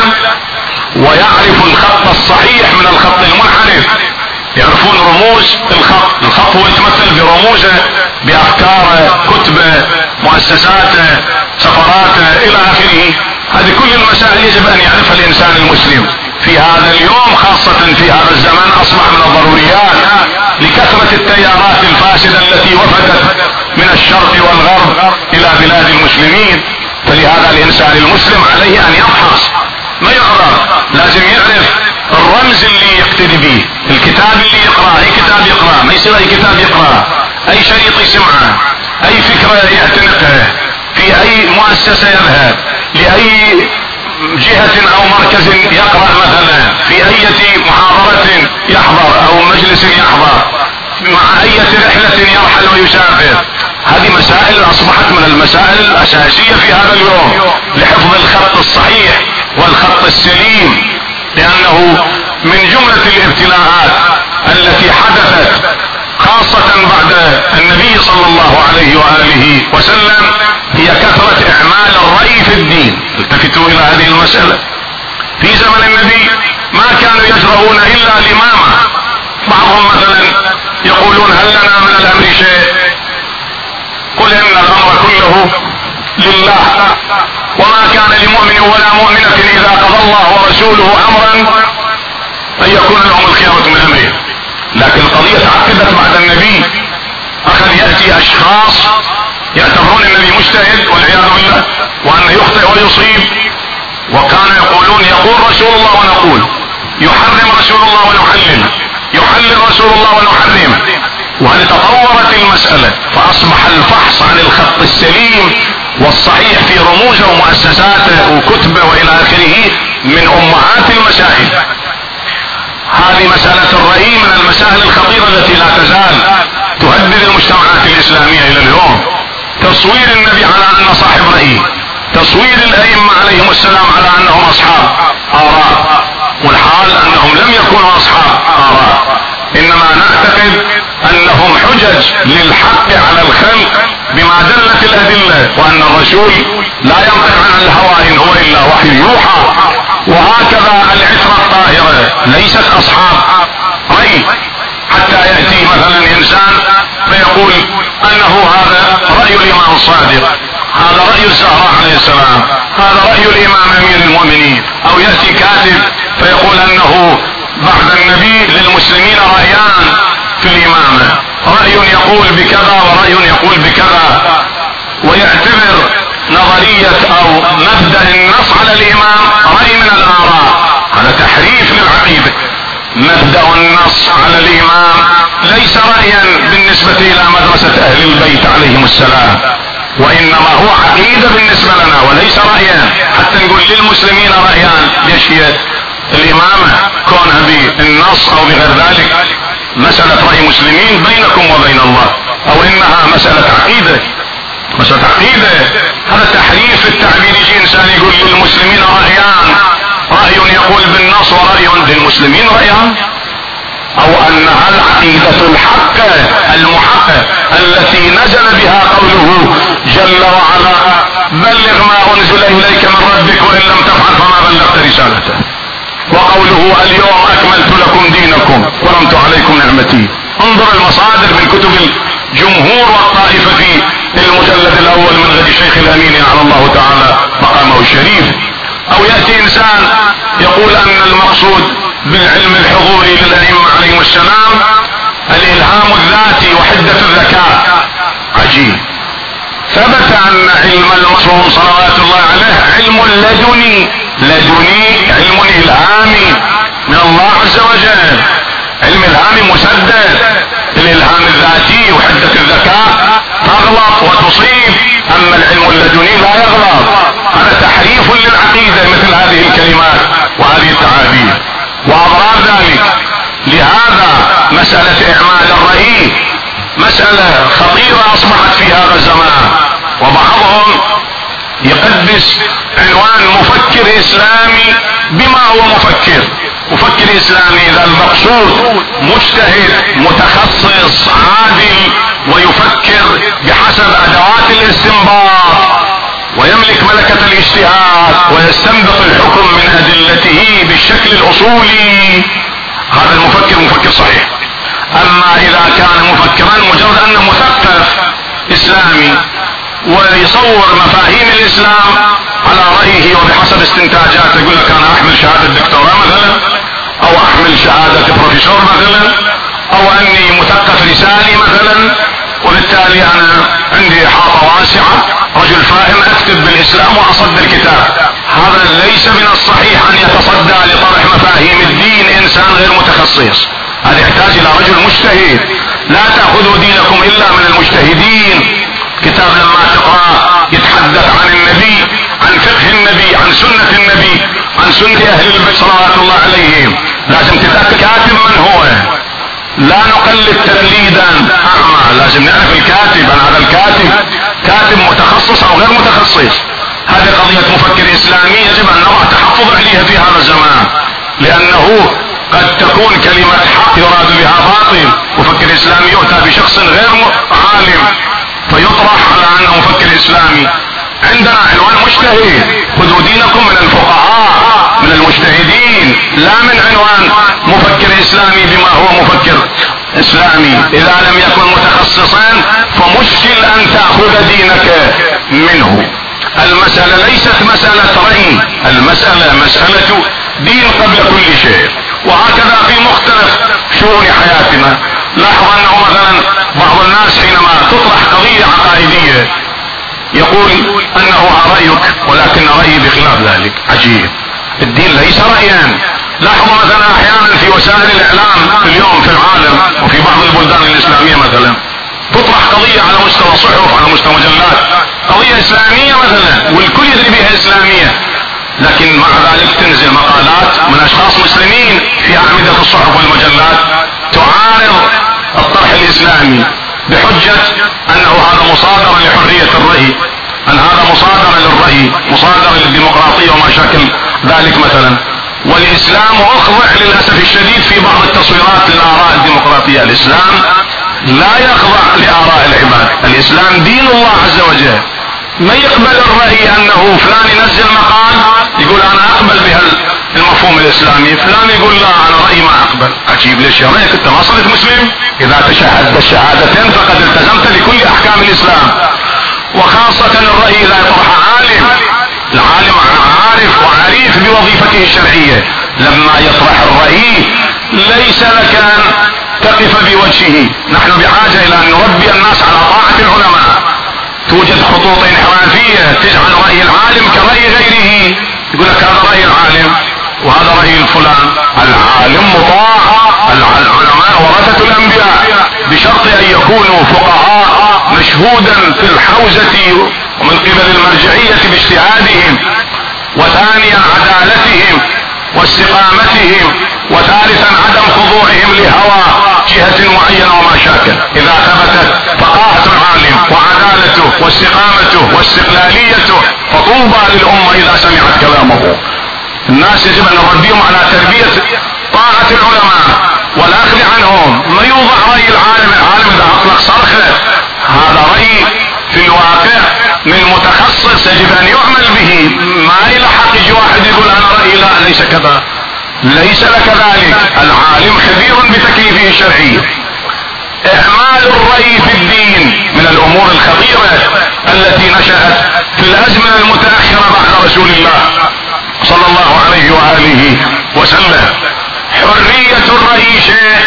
S1: ويعرفوا الخط الصحيح من الخط المنحرف، يعرفون رموز الخط. الخط هو يتمثل برموزه، بافكاره، كتبه، مؤسساته، سفراته الى اخره. هذه كل المسائل يجب ان يعرفها الانسان المسلم في هذا اليوم، خاصة في هذا الزمن اصبح من الضروريات لكثرة التيارات الفاسدة التي وفدت من الشرق والغرب الى بلاد المسلمين. فلهذا الانسان المسلم عليه ان يفحص، ما يعرف، لازم يعرف الرمز اللي يقتدي به، الكتاب اللي يقرأ، اي كتاب يقرأ، ما يصير اي كتاب يقرأ، اي شريط يسمعه، اي فكرة يعتنقها، في اي مؤسسة يذهب، لاي جهة او مركز يقرأ مثلا، في اي محاضرة يحضر او مجلس يحضر، مع اي رحلة يرحل ويسافر. هذه مسائل اصبحت من المسائل الاساسية في هذا اليوم لحفظ الخط الصحيح والخط السليم، لانه من جملة الابتلاءات التي حدثت خاصة بعد النبي صلى الله عليه وآله وسلم هي كثرة اعمال الرأي في الدين. التفتوا الى هذه المسألة. في زمن النبي ما كانوا يجرؤون الا الامامة، بعضهم مثلا يقولون هل لنا من الامر شيء؟ قل ان الامر كله لله، وما كان لمؤمن ولا مؤمنة اذا قضى الله ورسوله امرا ان يكون لهم الخيرة من امره. لكن القضية تعقدت بعد النبي، اخذ يأتي اشخاص يعتبرون النبي مجتهد والعياذ بالله، وانه يخطئ ويصيب، وكانوا يقولون يقول رسول الله ونقول، يحرم رسول الله ونحلل، يحلل رسول الله ونحرم. وهذه تطورت المسألة، فاصبح الفحص عن الخط السليم والصحيح في رموزه ومؤسساته وكتبه والى اخره من امهات المسائل. هذه مسألة الرأي من المسائل الخطيرة التي لا تزال تهدد المجتمعات الاسلامية الى اليوم. تصوير النبي على ان صاحب رأي، تصوير الائمة عليهم السلام على انهم اصحاب اراء، والحال انهم لم يكونوا اصحاب اراء، انما نعتقد انهم حجج للحق على الخلق بما دلت الادلة، وان الرسول لا ينطق عن الهوى ان هو الا وحي يوحى. وهكذا العترة الطاهرة ليست اصحاب رأي، حتى يأتي مثلا انسان فيقول انه هذا رأي الامام الصادق، هذا رأي الزهراء عليه السلام، هذا رأي الامام امير المؤمنين، او يأتي كاتب فيقول انه بعد النبي للمسلمين رأيان في الامامة، رأي يقول بكذا ورأي يقول بكذا، ويعتبر نظرية او مبدأ النص على الامام رأي من الاراء. هذا تحريف للعقيدة. مبدأ النص على الامام ليس رأيا بالنسبة الى مدرسة اهل البيت عليهم السلام، وانما هو عقيدة بالنسبة لنا وليس رأيا، حتى نقول للمسلمين رأيان. ليش هي الامامة كونها بالنص او بغير ذلك مسألة رأي مسلمين بينكم وبين الله، او انها مسألة عقيدة، مسألة عقيدة. هذا تحريف في التعبير. يجي انسان يقول للمسلمين رأيان، رأي يقول بالنص ورأي للمسلمين رأيان، او انها العقيدة الحق المحقق التي نزل بها قوله جل وعلا بلغ ما انزل اليك من ربك وان لم تفعل فما بلغت رسالته، وقوله اليوم اكملت لكم دينكم ورمت عليكم نعمتي. انظر المصادر من كتب الجمهور والطائفة في المجلد الاول من غد الشيخ الامين على الله تعالى مقامه الشريف. او يأتي انسان يقول ان المقصود بالعلم الحضوري للائمة عليهم السلام الالهام الذاتي وحدة الذكاء. عجيب. ثبت أن علم المعصوم صلوات الله عليه علم لدني، لدني علم إلهامي من الله عز وجل، علم إلهامي مسدد. الإلهام الذاتي وحدة الذكاء تغلط وتصيب، أما العلم اللدني لا يغلط. هذا تحريف للعقيدة مثل هذه الكلمات وهذه التعابير وأضرار ذلك. لهذا مسألة إعمال الرأي مسألة خطيرة أصبحت في هذا الزمان، وبعضهم يقدس عنوان مفكر إسلامي بما هو مفكر. مفكر إسلامي إذا المقصود مجتهد متخصص عادل ويفكر بحسب أدوات الاستنباط ويملك ملكة الاجتهاد ويستنبط الحكم من أدلته بالشكل الأصولي، هذا المفكر مفكر صحيح. أما إذا كان مفكرا مجرد أنه مثقف إسلامي ويصور مفاهيم الإسلام على رأيه وبحسب استنتاجاته، يقول لك أنا أحمل شهادة دكتوراه مثلا، أو أحمل شهادة بروفيسور مثلا، أو أني مثقف رسالي مثلا، وبالتالي أنا عندي إحاطة واسعة، رجل فاهم، أكتب بالإسلام وأصدر كتاب. هذا ليس من الصحيح أن يتصدى لطرح مفاهيم الدين إنسان غير متخصص. هذا يحتاج إلى رجل مجتهد. لا تأخذوا دينكم إلا من المجتهدين. كتاب لما تقرأ يتحدث عن النبي، عن فقه النبي، عن سنة النبي، عن سنة أهل البيت صلوات الله عليهم، لازم تتأكد كاتب من هو. لا نقلد تقليدا أعمى، لازم نعرف الكاتب. أنا هذا الكاتب كاتب متخصص أو غير متخصص. هذه قضية مفكر إسلامي يجب أن نضع تحفظ عليها في هذا الزمان، لأنه قد تكون كلمة حق يراد بها باطل. مفكر إسلامي يؤتى بشخص غير عالم فيطرح على أنه مفكر إسلامي. عندنا عنوان مجتهد، خذوا دينكم من الفقهاء من المجتهدين، لا من عنوان مفكر إسلامي بما هو مفكر إسلامي. إذا لم يكن متخصصا فمشكل أن تأخذ دينك منه. المسألة ليست مسألة رأي، المسألة مسألة دين قبل كل شيء. وهكذا في مختلف شؤون حياتنا. لاحظ أنه مثلا بعض الناس حينما تطرح قضية عقائدية يقول أنه رأيك، ولكن رأيي بخلاف ذلك. عجيب، الدين ليس رأيا. لاحظوا مثلا أحيانا في وسائل الإعلام اليوم في العالم وفي بعض البلدان الإسلامية مثلا تطرح قضية على مستوى صحف، على مستوى مجلات، قضية إسلامية مثلا والكل يدري بها إسلامية، لكن مع ذلك تنزل مقالات من أشخاص مسلمين في أعمدة الصحف والمجلات تعارض الطرح الإسلامي بحجة أنه هذا مصادرة لحرية الرأي، أن هذا مصادرة للرأي، مصادرة للديمقراطية وما شاكل ذلك مثلا. والإسلام أخضع للأسف الشديد في بعض التصويرات للآراء الديمقراطية. الإسلام لا يخضع لآراء العباد، الإسلام دين الله عز وجل. ما يقبل الرأي أنه فلان ينزل مقال يقول أنا أقبل بها المفهوم الإسلامي، فلان يقول لا أنا رأيي ما أقبل. عجيب، ليش يا رأيك أنت ما صرت مسلم؟ إذا تشهدت الشهادتين فقد التزمت لكل أحكام الإسلام. وخاصة الرأي لا يطرح عالم، العالم عارف وعريف بوظيفته الشرعية. لما يطرح الرأي ليس لك أن تقف بوجهه. نحن بحاجة إلى أن نربي الناس على طاعة العلماء. توجد خطوط انحرافية تجعل رأي العالم كرأي غيره، يقول لك هذا رأي العالم وهذا رأي الفلان. العالم مطاع، العلماء ورثة الأنبياء بشرط أن يكونوا فقهاء مشهودا في الحوزة ومن قبل المرجعية باجتهادهم، وثانيا عدالتهم واستقامتهم، وثالثا عدم خضوعهم لهوى جهة معينة وما شاكل. إذا ثبتت فقاهة العالم وعدالته واستقامته واستقلاليته فطوبى للأمة إذا سمعت كلامه. الناس يجب أن نربيهم على تربية طاعة العلماء والأخذ عنهم. ما يوضع رأي العالم، العالم إذا أطلق صرخه هذا رأي في الواقع من متخصص يجب أن يعمل به. ما يلحق يجي واحد يقول أنا رأيي لا ليس كذا، ليس لك ذلك. العالم خبير بتكليفه الشرعي. إعمال الرأي في الدين من الأمور الخطيرة التي نشأت في الأزمنة المتأخرة بعد رسول الله صلى الله عليه وآله وسلم. حرية الرأي شيء،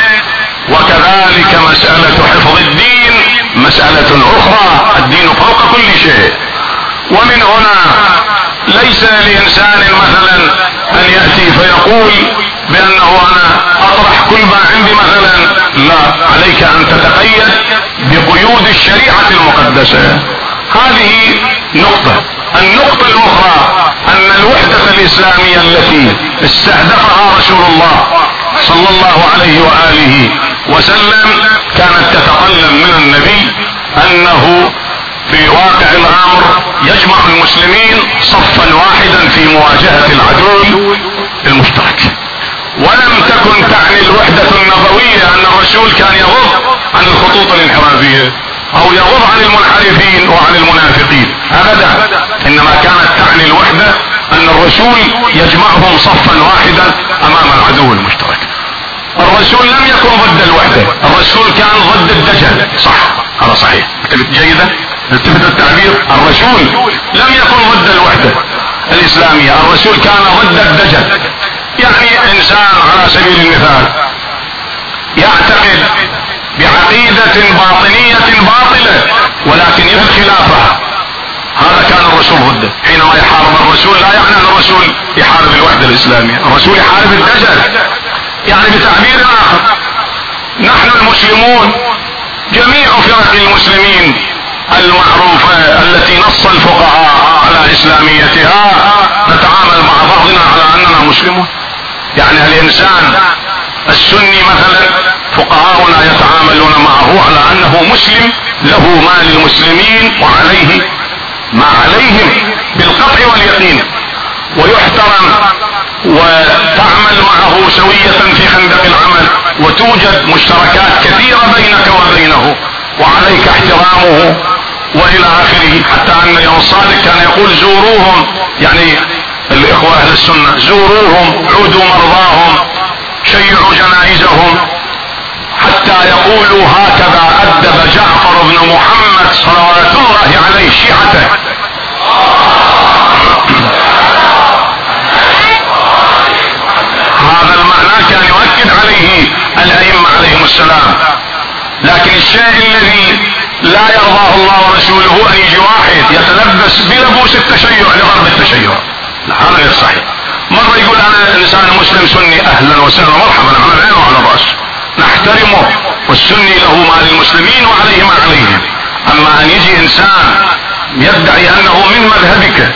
S1: وكذلك مسألة حفظ الدين مسألة أخرى. الدين فوق كل شيء. ومن هنا ليس لإنسان مثلا أن يأتي فيقول بأنه أنا أطرح كل ما عندي مثلا، لا، عليك أن تتقيد بقيود الشريعة المقدسة. هذه نقطة. النقطة الأخرى أن الوحدة الإسلامية التي استهدفها رسول الله صلى الله عليه وآله وسلم كانت تتطلب من النبي أنه في واقع الأمر يجمع المسلمين صفا واحدا في مواجهة العدو المشترك. ولم تكن تعني الوحدة النبوية أن الرسول كان يغض عن الخطوط الانحرافية أو يغض عن المنحرفين وعن المنافقين أبدا، إنما كانت تعني الوحدة أن الرسول يجمعهم صفا واحدا أمام العدو المشترك. الرسول لم يكن ضد الوحدة، الرسول كان ضد الدجل. صح، هذا صحيح، جيدة، التفت التعبير. الرسول لم يكن ضد الوحدة الإسلامية، الرسول كان ضد الدجل. يعني إنسان على سبيل المثال يعتقد بعقيدة باطنية باطلة ولكن يثبت خلافها، هذا كان الرسول ضده. حينما يحارب الرسول لا يعني أن الرسول يحارب الوحدة الإسلامية، الرسول يحارب الدجل. يعني بتعبير آخر، نحن المسلمون جميع فرق المسلمين المعروفة التي نص الفقهاء على إسلاميتها نتعامل مع بعضنا على أننا مسلمون. يعني الإنسان السني مثلا فقهاؤنا يتعاملون معه على أنه مسلم، له ما للمسلمين وعليه ما عليهم بالقطع واليقين، ويحترم وتعمل معه سوية في خندق العمل، وتوجد مشتركات كثيرة بينك وبينه وعليك احترامه والى اخره. حتى ان اليوم الصادق كان يقول زوروهم، يعني الاخوة اهل السنة، زوروهم، عودوا مرضاهم، شيعوا جنائزهم، حتى يقولوا هكذا أدب جعفر بن محمد صلوات الله عليه شيعته. هذا المعنى كان يؤكد عليه الأئمة عليهم السلام. لكن الشيء الذي لا يرضاه الله ورسوله أن يجي واحد يتلبس بلبوس التشيع لغرب التشيع، لا، هذا غير صحيح. مرة يقول أنا إنسان مسلم سني، أهلا وسهلا مرحبا، على العين وعلى الرأس، نحترمه، والسني له ما للمسلمين وعليه ما عليهم. أما أن يجي إنسان يدعي أنه من مذهبك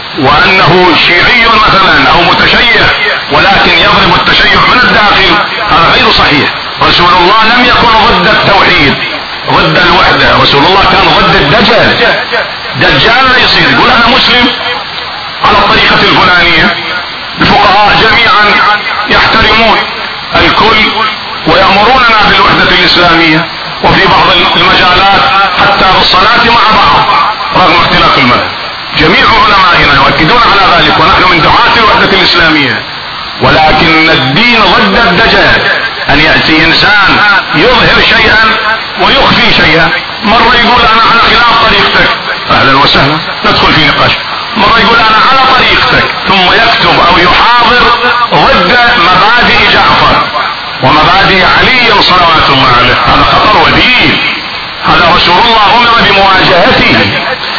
S1: وأنه شيعي مثلا أو متشيع ولكن يضرب التشيع من الداخل، هذا غير صحيح. رسول الله لم يكن ضد التوحيد، ضد الوحدة، رسول الله كان ضد الدجال. دجال لا يصير يقول أنا مسلم على الطريقة الفلانية. الفقهاء جميعا يحترمون الكل ويأمروننا بالوحدة الإسلامية، وفي بعض المجالات حتى بالصلاة مع بعض رغم اختلاف المذهب. جميع علمائنا يؤكدون على ذلك، ونحن من دعاة الوحدة الإسلامية. ولكن الدين ضد الدجال، أن يأتي إنسان يظهر شيئا ويخفي شيئا. مرة يقول أنا على خلاف طريقتك، أهلا وسهلا، ندخل في نقاش. مرة يقول أنا على طريقتك ثم يكتب أو يحاضر ضد مبادئ جعفر ومبادئ علي صلوات الله عليه. هذا خطر ودين، هذا رسول الله أمر بمواجهته.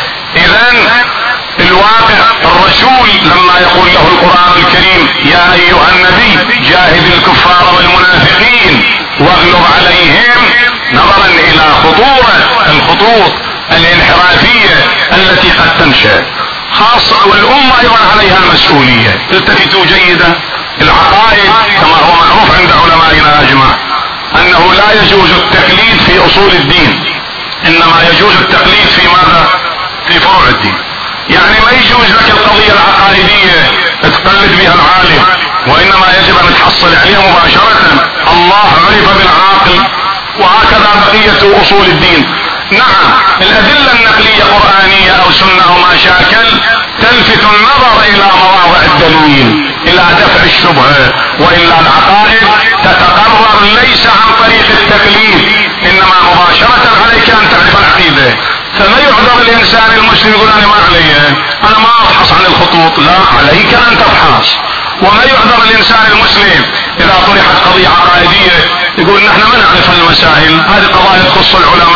S1: إذن الواقع الرسول لما يقول له القرآن الكريم يا أيها النبي جاهد الكفار والمنافقين واغلظ عليهم، نظرا إلى خطورة الخطوط الانحرافية التي قد تنشأ خاصة، والأمة أيضا عليها المسؤولية. التفتوا جيدا، العقائد كما هو معروف عند علمائنا أجمع أنه لا يجوز التقليد في أصول الدين، إنما يجوز التقليد في ماذا؟ في فروع الدين. يعني ما يجوز لك القضية العقائدية تقلد بها العالم، وإنما يجب أن تحصل عليها مباشرة. الله عرف بالعاقل، وهكذا بقية أصول الدين. نعم الأدلة النقلية قرآنية أو سنة أو ما شاكل تلفت النظر إلى مواضع الدليل إلى دفع الشبهة، وإلا العقائد تتقرر ليس عن طريق التقليد، إنما مباشرة عليك أن تعرف العقيدة. فما يعذر الإنسان المسلم يقول أنا ما علي، أنا ما أبحث عن الخطوط، لا، عليك أن تبحث. وما يعذر الإنسان المسلم إذا طرحت قضية عقائدية يقول نحن ما نعرف المسائل، هذه قضايا تخص العلماء،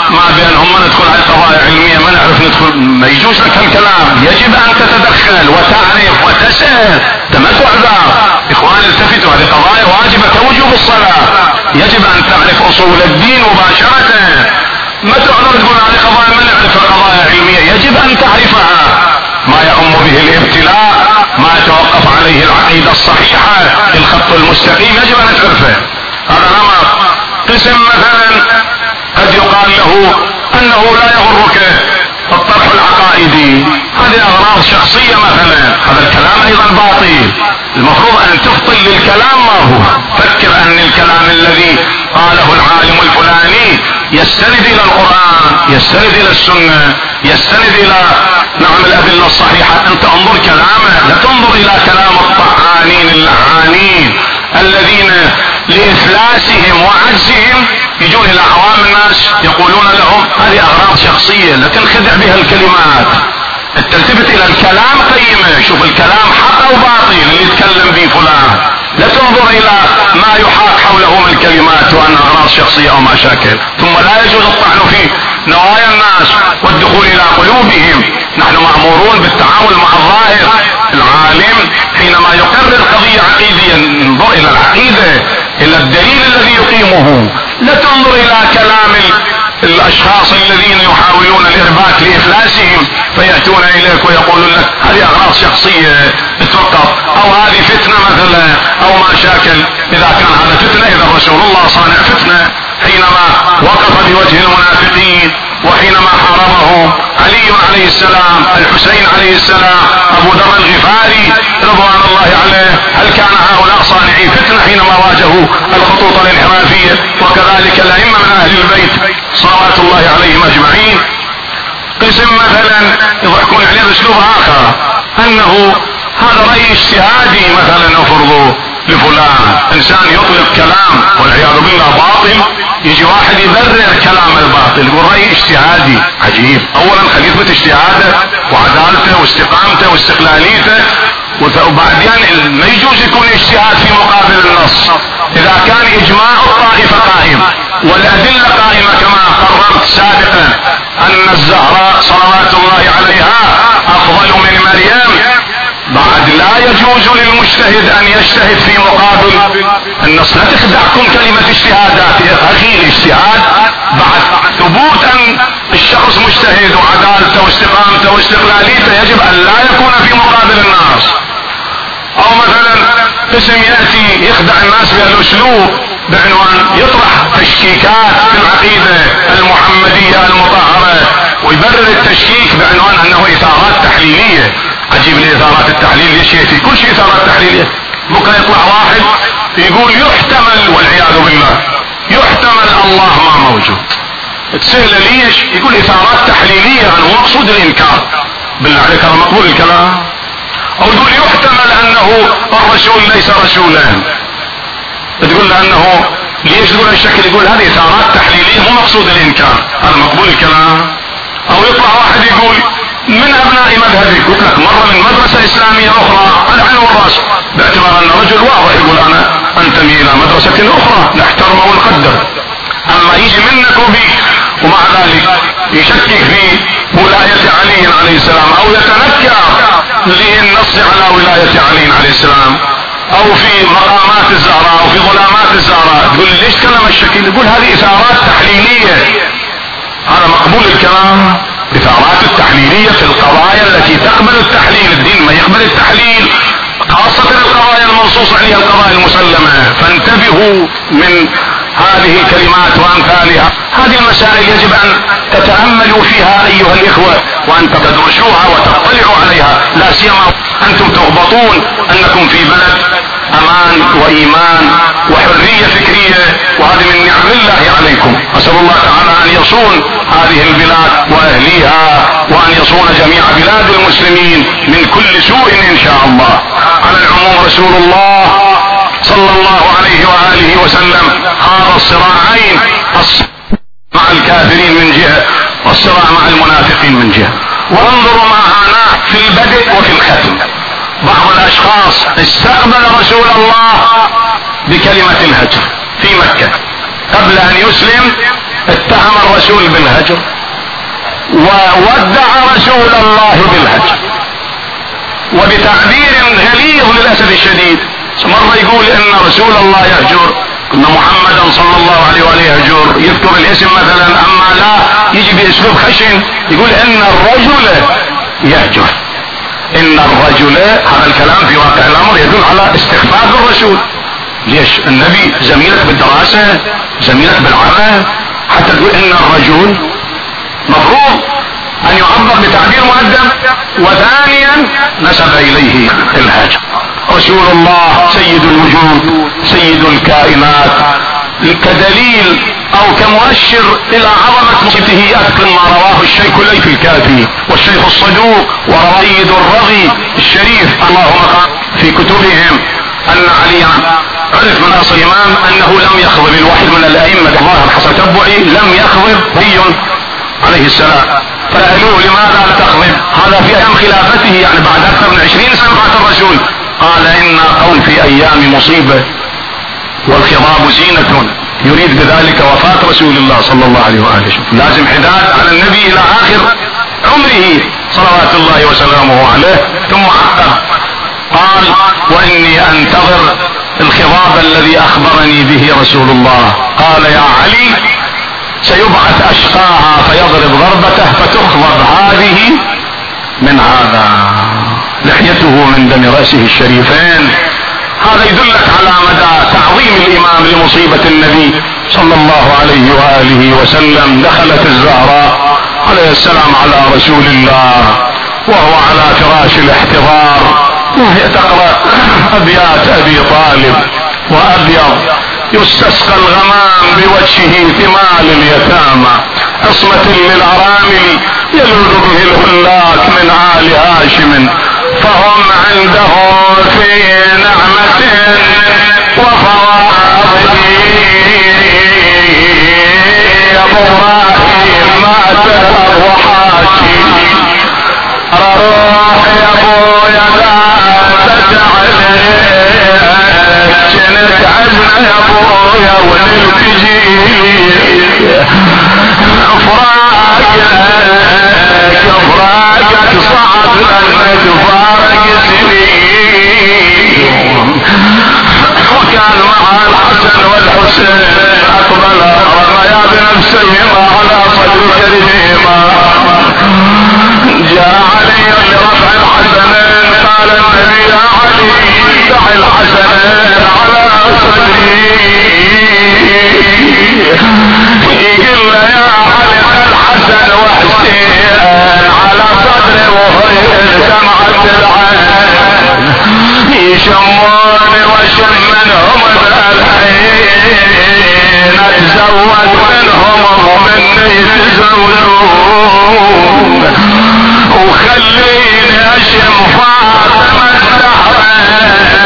S1: ما بينهم ما ندخل على قضايا علمية ما نعرف ندخل، ما يجوز لك الكلام. يجب ان تتدخل وتعرف وتسأل، ما تعذر. اخوان التفتوا، هذه قضايا واجبة كوجوب الصلاة، يجب ان تعرف اصول الدين مباشرة. ما تعذر تقول هذه قضايا ما نعرف، قضايا علمية يجب ان تعرفها. ما يعم به الابتلاء، ما يتوقف عليه العقيدة الصحيحة، الخط المستقيم يجب ان تعرفه. هذا نمط. قسم مثلا قد يقال له انه لا يغرك الطرح العقائدي، هذه اغراض شخصية مثلا، هذا الكلام ايضا باطل. المفروض ان تفطن للكلام ما هو، فكر ان الكلام الذي قاله العالم الفلاني يستند الى القرآن، يستند الى السنة، يستند الى نعم الادلة الصحيحة. انت انظر كلامه، لا تنظر الى كلام الطعانين اللعانين الذين لإفلاسهم وعجزهم يجون الى عوام الناس يقولون لهم هذه اغراض شخصية، لا تنخدع بها الكلمات. تلتفت الى الكلام قيمة، شوف الكلام حق او باطل اللي يتكلم به فلان، لا تنظر الى ما يحاك حوله من الكلمات وان اغراض شخصية او مشاكل. ثم لا يجوز الطعن في نوايا الناس والدخول الى قلوبهم. نحن مأمورون بالتعامل مع الظاهر. العالم حينما يقرر قضية عقيدية ينظر الى العقيدة، الى الدليل الذي يقيمه، لا تنظر الى كلام الاشخاص الذين يحاولون الارباك لافلاسهم فيأتون اليك ويقولون لك هذه اغراض شخصية اتوقف، او هذه فتنة مثلا او مشاكل. اذا كان هذا فتنة، اذا رسول الله صانع فتنة حينما وقف بوجه المنافقين، وحينما حاربه علي عليه السلام، الحسين عليه السلام، ابو ذر الغفاري رضوان الله عليه، هل كان هؤلاء صانعي فتنة حينما واجهوا الخطوط الانحرافية؟ وكذلك الائمة من اهل البيت صلوات الله عليهم اجمعين. قسم مثلا يضحكون عليه باسلوب اخر، انه هذا رأي اجتهادي مثلا افرضوا لفلان، انسان يطلق كلام والعياذ بالله باطل، يجي واحد يبرر كلام الباطل يقول رأي اجتهادي. عجيب. اولا خليه يثبت اجتهاده وعدالته واستقامته واستقلاليته، وبعدين ما يجوز يكون اجتهاد في مقابل النص. اذا كان اجماع الطائفة قائم والادلة قائمة كما قررت سابقا ان الزهراء صلوات الله عليها افضل من مريم، بعد لا يجوز للمجتهد ان يجتهد في مقابل النص. لا تخدعكم كلمة اجتهادات يا اخي، الاجتهاد بعد ثبوت ان الشخص مجتهد وعدالته واستقامته واستقلاليته يجب ان لا يكون في مقابل الناس. او مثلا قسم يأتي يخدع الناس بهالاسلوب بعنوان يطرح تشكيكات في العقيدة المحمدية المطهرة ويبرر التشكيك بعنوان انه اثارات تحليلية. عجيب الاثارات التحليل، ليش يأتي كل شيء اثارات تحليلية؟ بكره يطلع واحد يقول يحتمل والعياذ بالله، يحتمل الله ما موجود. تسأل ليش؟ يقول اثارات تحليلية، هو مقصود الانكار. بالله عليك هذا مقبول الكلام؟ او يقول يحتمل انه الرسول ليس رسولا، تقول له انه ليش تقول هالشكل؟ يقول هذه اثارات تحليلية مو مقصود الانكار. هذا مقبول الكلام؟ او يطلع واحد يقول من ابناء مذهبك، قلت لك مرة من مدرسة اسلامية اخرى على العين والراس، باعتبار ان رجل واضح يقول انا انتمي الى مدرسة اخرى نحترمه ونقدر. اما يجي منك وبي ومع ذلك يشكك في ولاية علي عليه السلام، او يتنكر للنص على ولاية علي عليه السلام، او في مقامات الزهراء او في ظلامات الزهراء، تقول ليش تكلم الشكل؟ يقول هذه اثارات تحليلية. هذا مقبول الكلام؟ اثارات التحليلية في القضايا التي تقبل التحليل، الدين ما يقبل التحليل، خاصة القضايا المنصوص عليها القضايا المسلمة. فانتبهوا من هذه الكلمات وامثالها. هذه المسائل يجب ان تتأملوا فيها ايها الاخوة، وان تدرسوها وتطلعوا عليها، لا سيما انتم تغبطون انكم في بلد امان وايمان وحرية فكرية، وهذه من نعم الله عليكم. اسأل الله تعالى ان يصون هذه البلاد واهليها، وان يصون جميع بلاد المسلمين من كل سوء ان شاء الله. على العموم رسول الله صلى الله عليه وآله وسلم خاض الصراعين، الصراع مع الكافرين من جهة والصراع مع المنافقين من جهة. وانظروا ما هنا في البدء وفي الختم. بعض الاشخاص استقبل رسول الله بكلمة الهجر في مكة، قبل ان يسلم اتهم الرسول الرسول بالهجر وودع رسول الله بالهجر، وبتعبير غليظ للأسف الشديد. مرة يقول ان رسول الله يهجر، ان محمدا صلى الله عليه وآله يهجر، يذكر الاسم مثلا، اما لا يجي باسلوب خشن يقول ان الرجل يهجر. ان الرجل، هذا الكلام في واقع الامر يدل على استخفاف الرسول. ليش؟ النبي زميلك بالدراسة، زميلك بالعمل، حتى تقول ان الرجل مفروض ان يعبر بتعبير مؤدب. وثانيا نسب اليه الهجر. رسول الله سيد الوجود، سيد الكائنات، كدليل او كمؤشر الى عظمة مصيبته اذكر ما رواه الشيخ ليث الكافي والشيخ الصدوق ورويد الرغي الشريف اللهم قال في كتبهم ان عليا عرف من اصل الامام انه لم يخضب الواحد من الائمة الظاهر حسب تبعي، لم يخضب علي عليه السلام. فسألوه لماذا لا تخضب؟ هذا في ايام خلافته، يعني بعد اكثر من عشرين سنة بعد الرسول. قال ان قوم في ايام مصيبة والخضاب زينة، يريد بذلك وفاة رسول الله صلى الله عليه وآله. لازم حداد على النبي الى اخر عمره صلوات الله وسلامه عليه. ثم عقب قال واني انتظر الخضاب الذي اخبرني به رسول الله. قال يا علي سيبعث اشقاها فيضرب ضربته فتخضب هذه من هذا، لحيته من دم رأسه الشريفين. هذا يدلك على مدى تعظيم الامام لمصيبة النبي صلى الله عليه وآله وسلم. دخلت الزهراء عليه السلام على رسول الله وهو على فراش الاحتضار، وهي تقرأ ابيات ابي طالب وابيض يستسقى الغمام بوجهه ثمال اليتامى، عصمة للارامل يلوذ به الهلاك من آل هاشم، فهم عنده في نعمة وفواضل. يا ابراهيم ما تروحاتي روح يا ابويا لا تجعلك جنت عزنا يا ابويا ونلتجي فراقك فراقك صعب لانك فارق سنين. وكان مع الحسن والحسين اقبل رميا بنفسهما على صدر كريما. جاء علي لرفع الحسنين قال النبي يا علي دع الحسنين على صدري. يقول يا علي الحسن وحسين على صدري وهي دمعة العين، يشموني وشم منهم بالحين، اتزود منهم ومني يتزوجون، وخليني اشم فاطمة الزهراء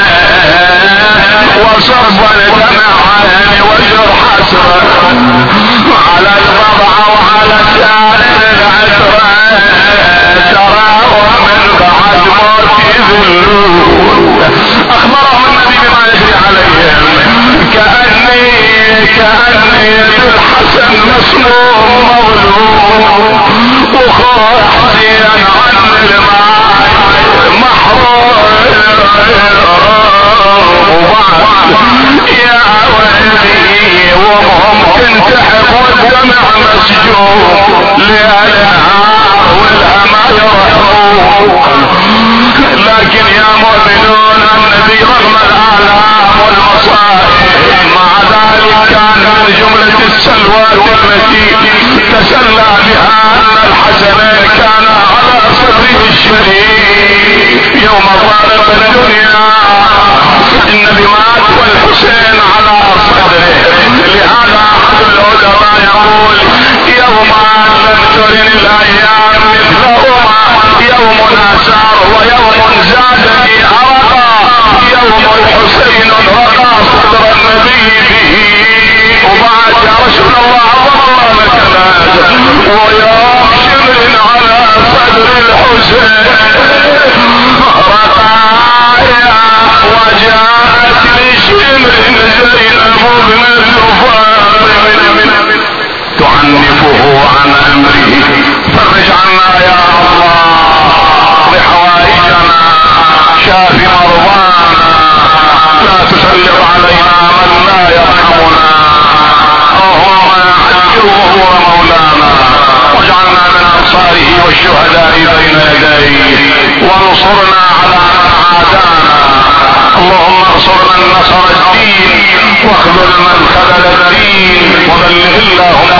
S1: وصب الدمع عيني وجر حسرة على البضعة وعلى سائر العترة، ترى ومن بعد موتي ذلون. اخبرهم النبي بما يجري عليهم كأني كأني بالحسن مسموم مظلوم، وخوي حسين عن الماء محروم. وبعد يا ويلي وممكن تحب والدمع مسجون للهار والهما يرحمون. لكن يا مؤمنون النبي رغم الآلام والمصائب مع ذلك كان من جملة السلوات التي تسلى بها ان الحسنين كان على صدره الشريف يوم فارق الدنيا. النبي مات والحسين على صدره. لهذا احد العلماء يقول يوم لم ترن الايام مثلهما، يوم اسار ويوم زادني ارقى، يوم الحسين رقى صدر النبي به. وبعد يا رسول الله والله لك العزم، ويوم شمر على صدر الحسين رقايا، وجاءت لشمر زينب بن الفاطمة تعنفه عن امره. فرج عنا يا الله بحوائجنا، شاف مرضانا، لا تسلط علينا من لا يرحمنا. اللهم عجل وهو مولانا، واجعلنا من انصاره والشهداء بين يديه، وانصرنا على من عادانا. اللهم انصر من نصر الدين، واخذل من خذل الدين، وبلغ اللهم